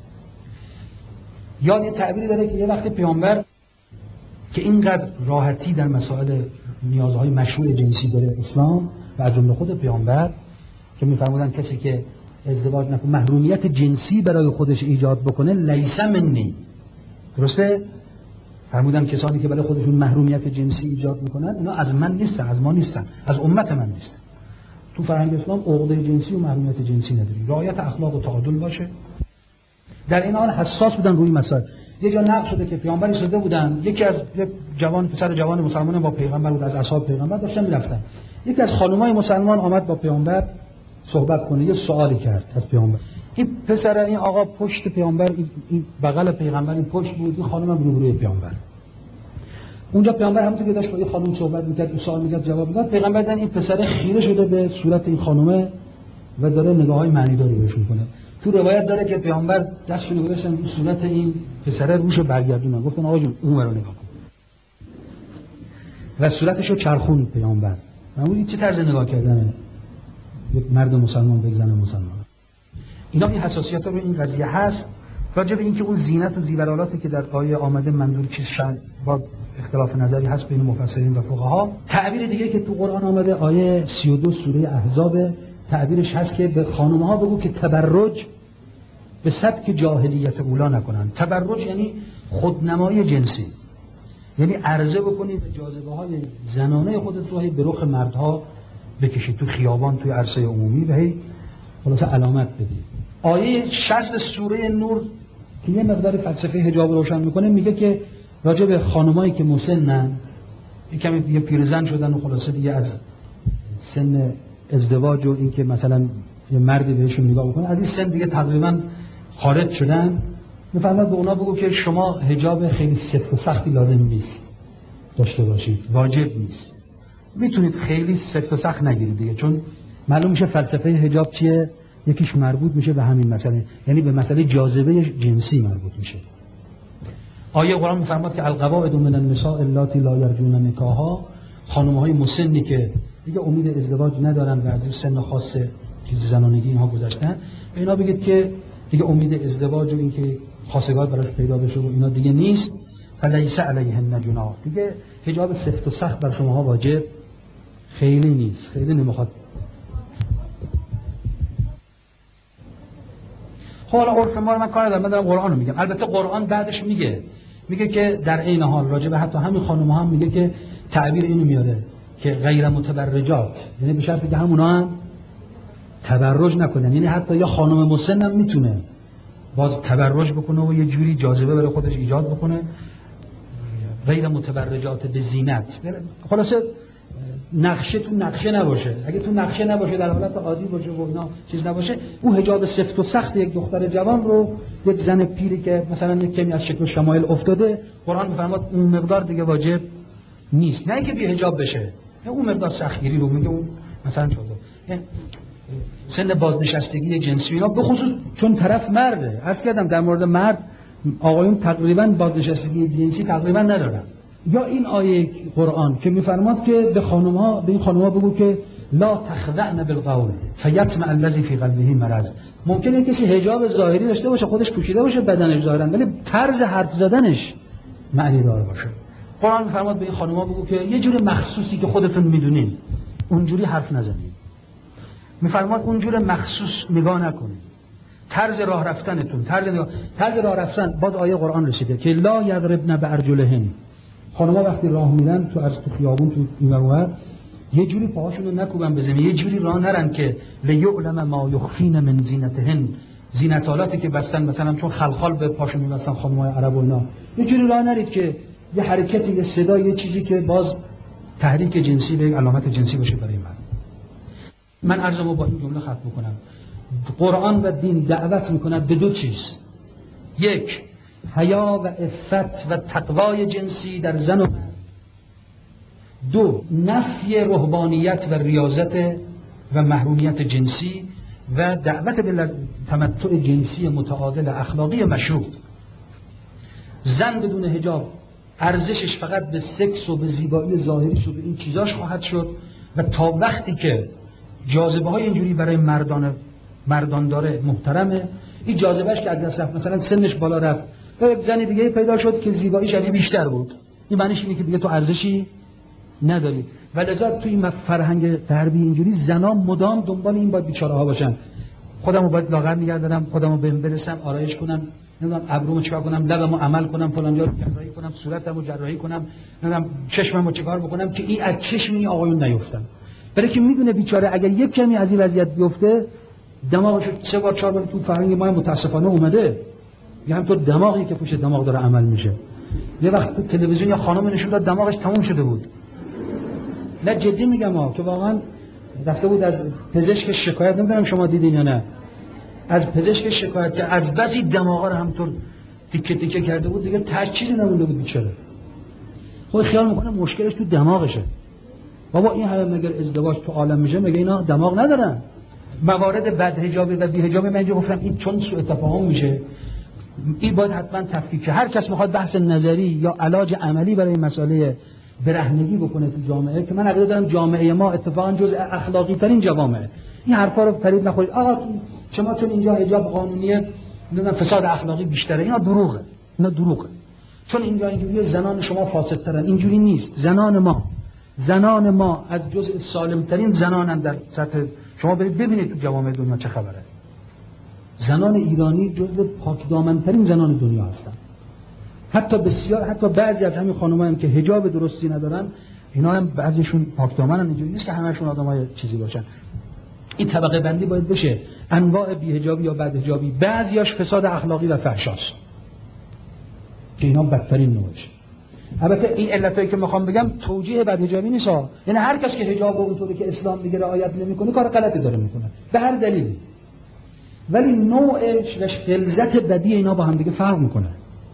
یا یه تعبیری داره که یه وقت پیامبر که اینقدر راحتی در مسائل نیازهای مشروع جنسی داره اسلام و از جمله خود پیامبر که می‌فرمودن کسی که ازدواج نکنه محرومیت جنسی برای خودش ایجاد بکنه لیس منی، درسته؟ فرمودن کسانی که برای خودشون محرومیت جنسی ایجاد میکنن اینا از من نیستن، از ما نیستن، از امت من نیستن. تو فرهنگ اسلام عقده جنسی و محرومیت جنسی نداریم، رعایت اخلاق و تعادل باشه. در این حال حساس بودن روی مسائل. یه جا نقل شده که پیامبری شده بودن، یکی از پسر جوان مسلمان با پیغمبر بود، از اصحاب پیغمبر داشتن میرفتن، یکی از خانمای مسلمان آمد با پیامبر صحبت کنه، یه سوالی کرد از پیامبر. این پسر این آقا پشت پیامبر، این بغل پیغمبر این پشت بود، این خانم هم روبروی پیامبر. اونجا پیامبر همونطور که داشت با یه خانم صحبت میکرد و سوال میکرد جواب میداد، پیغمبر دیدن این پسر خیره شده به صورت این خانومه و داره نگاه‌های معنیداری بهش میکنه. تو روایت داره که پیامبر دستشو گذاشتن رو صورت این پسر، روشو برگردوندن، گفتن آقا جون اون رو نگاه کن و صورتشو چرخون پیامبر. معمولی چه طرز نگاه کردنه یک مرد مسلمان به زن مسلمان؟ اینا این حساسیت‌ها رو این قضیه هست. راجع به اینکه اون زینت و زیورالاتی که در آیه آمده منظور چیز شد با اختلاف نظری هست بین مفسرین و فقها. تعبیر دیگه که تو قرآن آمده آیه 32 سوره احزاب، تعبیرش هست که به خانم‌ها بگو که تبرج به سبک جاهلیت اولا نکنن. تبرج یعنی خودنمایی جنسی، یعنی عرضه بکنید به جاذبه‌های زنانه خودت رو به رخ مردها بکشید تو خیابان، توی عرصه عمومی و هی خلاصه علامت بدید. آیه 60 سوره نور که یه مقدار فلسفه حجاب روشن میکنه، میگه که راجع به خانمایی که مسنن، یک کمی دیگه پیرزن شدن و خلاصه دیگه از سن ازدواج و این که مثلا یه مردی بهشون نگاه بکنه از این سن دیگه تقریبا خارج شدن، میفرماد به اونا بگو که شما حجاب خیلی سفت و سختی لازم نیست داشته باشید، واجب نیست، میتونید خیلی سفت و سخت نگیرید دیگه، چون معلوم میشه فلسفه حجاب چیه، یکیش مربوط میشه به همین مسئله، یعنی به مسئله جاذبه جنسی مربوط میشه. آیه قرآن میفرماد که القواعد من النساء اللاتی لا یرجون نکاحا، خانم‌های مسنی که دیگه امید ازدواج ندارن و از سن خاص چیز زنانگی اینها گذشتن، به اینا بگید که دیگه امید ازدواج و اینکه خواستگار براش پیدا بشه و اینا دیگه نیست، فلیس علیهن جناح، دیگه حجاب سفت و سخت بر شماها واجب خیلی نیست، خیلی نمیخواد. حالا عرف ما رو من کار ندارم، من دارم قرآن رو میگم. البته قرآن بعدش میگه که در عین حال راجع به حتی همین خانم‌ها هم میگه که تعبیر اینو میاره که غیر متبرجات، یعنی به شرطی که همونا هم تبرج نکنن، یعنی حتی یا خانم مسن هم میتونه باز تبرج بکنه و یه جوری جاذبه برای خودش ایجاد بکنه، غیر متبرجات به زینت. خلاصه نقشه تو نقشه نباشه، اگه تو نقشه نباشه در حالت عادی باشه و اینا چیز نباشه، اون حجاب سفت و سخت یک دختر جوان رو یک زن پیری که مثلا یک کمی از شکل و شمایل افتاده، قرآن میفرماد اون مقدار دیگه واجب نیست، نه اینکه بی حجاب بشه، اون مقدار سختگیری رو میگه، اون مثلا چطور سن بازنشستگی جنسی اینا، به خصوص چون طرف مرده. عرض کردم در مورد مرد آقایون تقریبا بازنشستگی جنسی تقریبا ندارن. یا این آیه قرآن که میفرماد که به این خانم‌ها بگو که لا تخضعن بالقول فیطمع الذی فی قلبه مرض. ممکنه کسی حجاب ظاهری داشته باشه، خودش پوشیده باشه بدنش ظاهرا، ولی طرز حرف زدنش معنی دار باشه. قرآن می‌فرماد به این خانم‌ها بگو که یه جور مخصوصی که خودتون میدونین اونجوری حرف نزنید. می‌فرماد اونجور مخصوص نگاه نکنید. طرز راه رفتنتون، طرز راه رفتن، باز آیه قرآن رسیده که لا یضربن بارجلهن. خانم‌ها وقتی راه میرن تو خیابون تو این ور یه جوری پاهاشون رو نکوبن به زمین، یه جوری راه نرن که لیعلم ما یخفین من زینتهن، زینتالاتی که بستن مثلا چون خلخال به پاشون می‌بستن خانم‌های عرب و اینا، یه جوری راه نرید که یه حرکتی، یه صدا، یه چیزی که باز تحریک جنسی به علامت جنسی باشه برای من عرضمو با این جمله ختم می‌کنم. قرآن و دین دعوت می‌کند به دو چیز: یک، حیا و عفت و تقوای جنسی در زن و مرد. دو، نفی رهبانیت و ریاضت و محرومیت جنسی و دعوت به تمتع جنسی متعادل اخلاقی مشروع. زن بدون حجاب ارزشش فقط به سکس و به زیبایی ظاهریش و به این چیزاش خواهد شد و تا وقتی که جاذبه های اینجوری برای مردان داره محترمه. این جاذبهش که از دست رفت، مثلا سنش بالا رفت و یک زن دیگه پیدا شد که زیباییش از این بیشتر بود، این معنیش اینه که دیگه تو ارزشی نداری. و لذا تو این فرهنگ غربی اینجوری زنا مدام دنبال این باید بیچاره ها باشن. خودمو باید لاغر نگه دارم، خودمو بهم برسم، آرایش کنم، نمیدونم ابرومو چیکار کنم، لبمو عمل کنم، فلان جا رو جراحی کنم، صورتمو جراحی کنم، نمیدونم چشممو چیکار بکنم که این از چشم این آقایون نیفتن. برای که میدونه بیچاره اگر یک کمی از این وضعیت بیفته دماغش 3 بار 4 بار تو فرهنگ ما متاسفانه اومده. یه هم تو دماغی که پشت دماغ داره عمل میشه. یه وقت تو تلویزیون یا خانم نشون داد دماغش تموم شده بود. نه جدی میگم که واقعا رفته بود از پزشک شکایت، نمیدونم شما دیدین یا نه، از پزشک شکایت که از بعضی دماغا رو همطور تیکه تیکه کرده بود، دیگه تاش چیزی نمونده بود بیچاره. خود خیال میکنه مشکلش تو دماغشه. بابا این همه مگر ازدواج تو عالم میشه مگه اینا دماغ ندارن؟ موارد بدحجابی و بی‌حجابی من اینجا گفتم این چون سوء تفاهم میشه، این باید حتما تفکیک. هر کس میخواد بحث نظری یا علاج عملی برای مسئله برهنگی بکنه تو جامعه، که من عقیده دارم جامعه ما اتفاقا جزء اخلاقی ترین جوامعه، این حرفا رو فرید نخورید آقا شما چون اینجا حجاب قانونیه نمیدونم فساد اخلاقی بیشتره. اینا دروغه، اینا دروغه. چون اینجا اینجوری زنان شما فاسدترن، اینجوری نیست. زنان ما از جزء سالمترین زنانن در سطح. شما برید ببینید تو جوامع دنیا چه خبره. زنان ایرانی جزء پاکدامنترین زنان دنیا هستن. حتی بعضی از همین خانم‌ها هم که حجاب درستی ندارن، اینا هم بعضیشون پاکدامنن. اینجوری نیست که همه‌شون آدمای چیزی باشن. این طبقه بندی باید بشه. انواع بی‌حجابی یا بدحجابی، بعضیاش فساد اخلاقی و فحشاست که اینا بدترین نوعش. البته این علتایی که میخوام بگم توجیه بدحجابی نیست ها. یعنی هر کس که حجاب اونطوری که اسلام میگه رعایت نمیکنه کار غلطی داره میکنه به هر دلیلی. ولی نوعش و غلظت بدی اینا با هم دیگه فرق میکنه.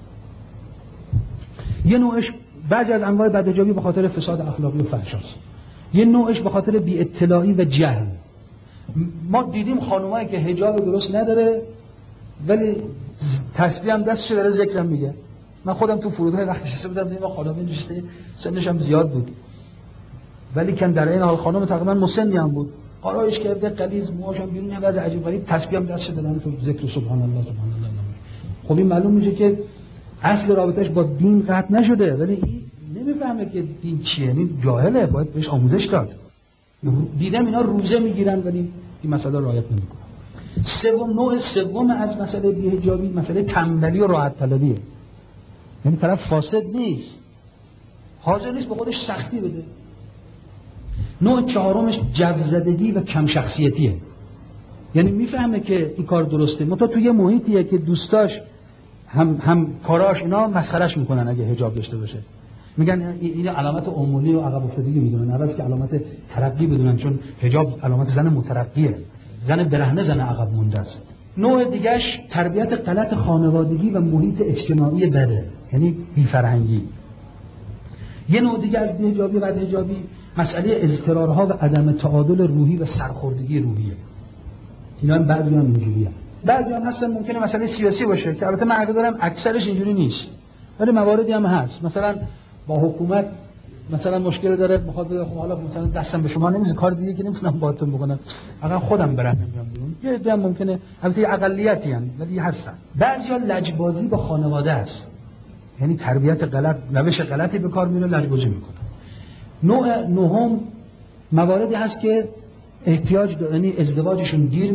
یه نوعش بعضی از انواع بدحجابی به خاطر فساد اخلاقی و فحشاست. یه نوعش به خاطر بی اطلاعی و جهل. ما دیدیم خانمایی که حجاب درست نداره ولی تسبیح هم دستش داره ذکرم میگه. من خودم تو فرودگاه وقتی نشسته بودم دیدم خانم نشسته، سنش هم زیاد بود ولی کن در این حال خانم تقریبا مسنی هم بود، آرایش کرده، قلیز، موهاش هم بیرون هم عجیب غریب، تسبیح هم دستش داره تو ذکر سبحان الله سبحان الله. خب این معلوم میشه که اصل رابطش با دین قطع نشده، ولی این نمیفهمه که دین چیه، این جاهله، باید بهش آموزش داد. دیدم اینا روزه میگیرن ولی این مسئله رعایت نمیکنن. نوع سوم از مسئله بی‌حجابی مسئله تنبلی و راحت طلبیه. یعنی طرف فاسد نیست، حاضر نیست به خودش سختی بده. نوع چهارمش جوزدگی و کم شخصیتیه. یعنی میفهمه که این کار درسته، منتها توی یه محیطیه که دوستاش هم کاراش اینا مسخرهش میکنن اگه حجاب داشته باشه. میگن این علامت عمومی و عقب افتادگی میدونن، عوض که علامت ترقی بدونن، چون حجاب علامت زن مترقیه، زن برهنه، زن عقب مونده است. نوع دیگهش تربیت غلط خانوادگی و محیط اجتماعی بده، یعنی بی‌فرهنگی. یه نوع دیگه از بی‌حجابی و بدحجابی مسئله اضطرارها و عدم تعادل روحی و سرخوردگی روحیه. اینا هم بعضی هم اینجوریه. بعضی هم هستن ممکنه مسئله سیاسی باشه که البته من عقیده دارم اکثرش اینجوری نیست، ولی مواردی هم هست. مثلا با حکومت مثلا مشکل داره، میخواد خب حالا مثلا دستم به شما نمیشه، کار دیگه که نمیتونم باهاتون بکنم، اگر خودم برم نمیام بیرون. یه عده ممکنه، البته اقلیتی ان ولی هستن. بعضیا لجبازی با خانواده است، یعنی تربیت غلط، روش غلطی به کار میره، لجبازی میکنن. نوع نهم مواردی هست که احتیاج یعنی ازدواجشون دیر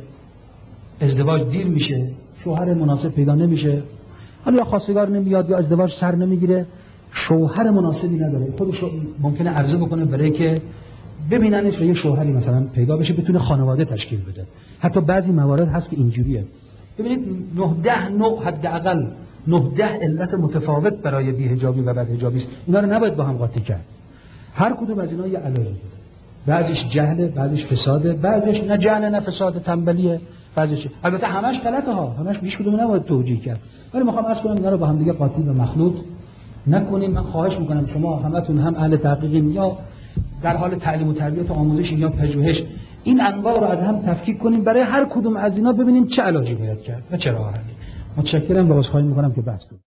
میشه، شوهر مناسب پیدا نمیشه، حالا یا خواستگار نمیاد یا ازدواج سر نمیگیره، شوهر مناسبی نداره، خودش ممکنه عرضه بکنه برای که ببیننش و یه شوهری مثلا پیدا بشه بتونه خانواده تشکیل بده. حتی بعضی موارد هست که اینجوریه. ببینید 9 نوع حداقل 9 علت متفاوت برای بی‌حجابی و بدحجابی است. اینا رو نباید با هم قاطی کرد. هر کدوم از اینا یه علاجی داره. بعضیش جهله، بعضیش فساده، بعضیش نه جهل نه فساد، تنبلیه، بعضیش البته همش غلطه ها، همش هیچ کدوم نباید توجیه کرد. ولی میخوام عرض کنم اینا رو با هم دیگه قاطی و مخلوط نکنیم. من خواهش میکنم شما همتون هم اهل تحقیقین یا در حال تعلیم و تربیت و آموزش یا پژوهش، این انواع رو از هم تفکیک کنیم، برای هر کدوم از اینا ببینیم چه علاجی باید کرد و چه راه حلی. متشکرم و عذرخواهی میکنم که بحث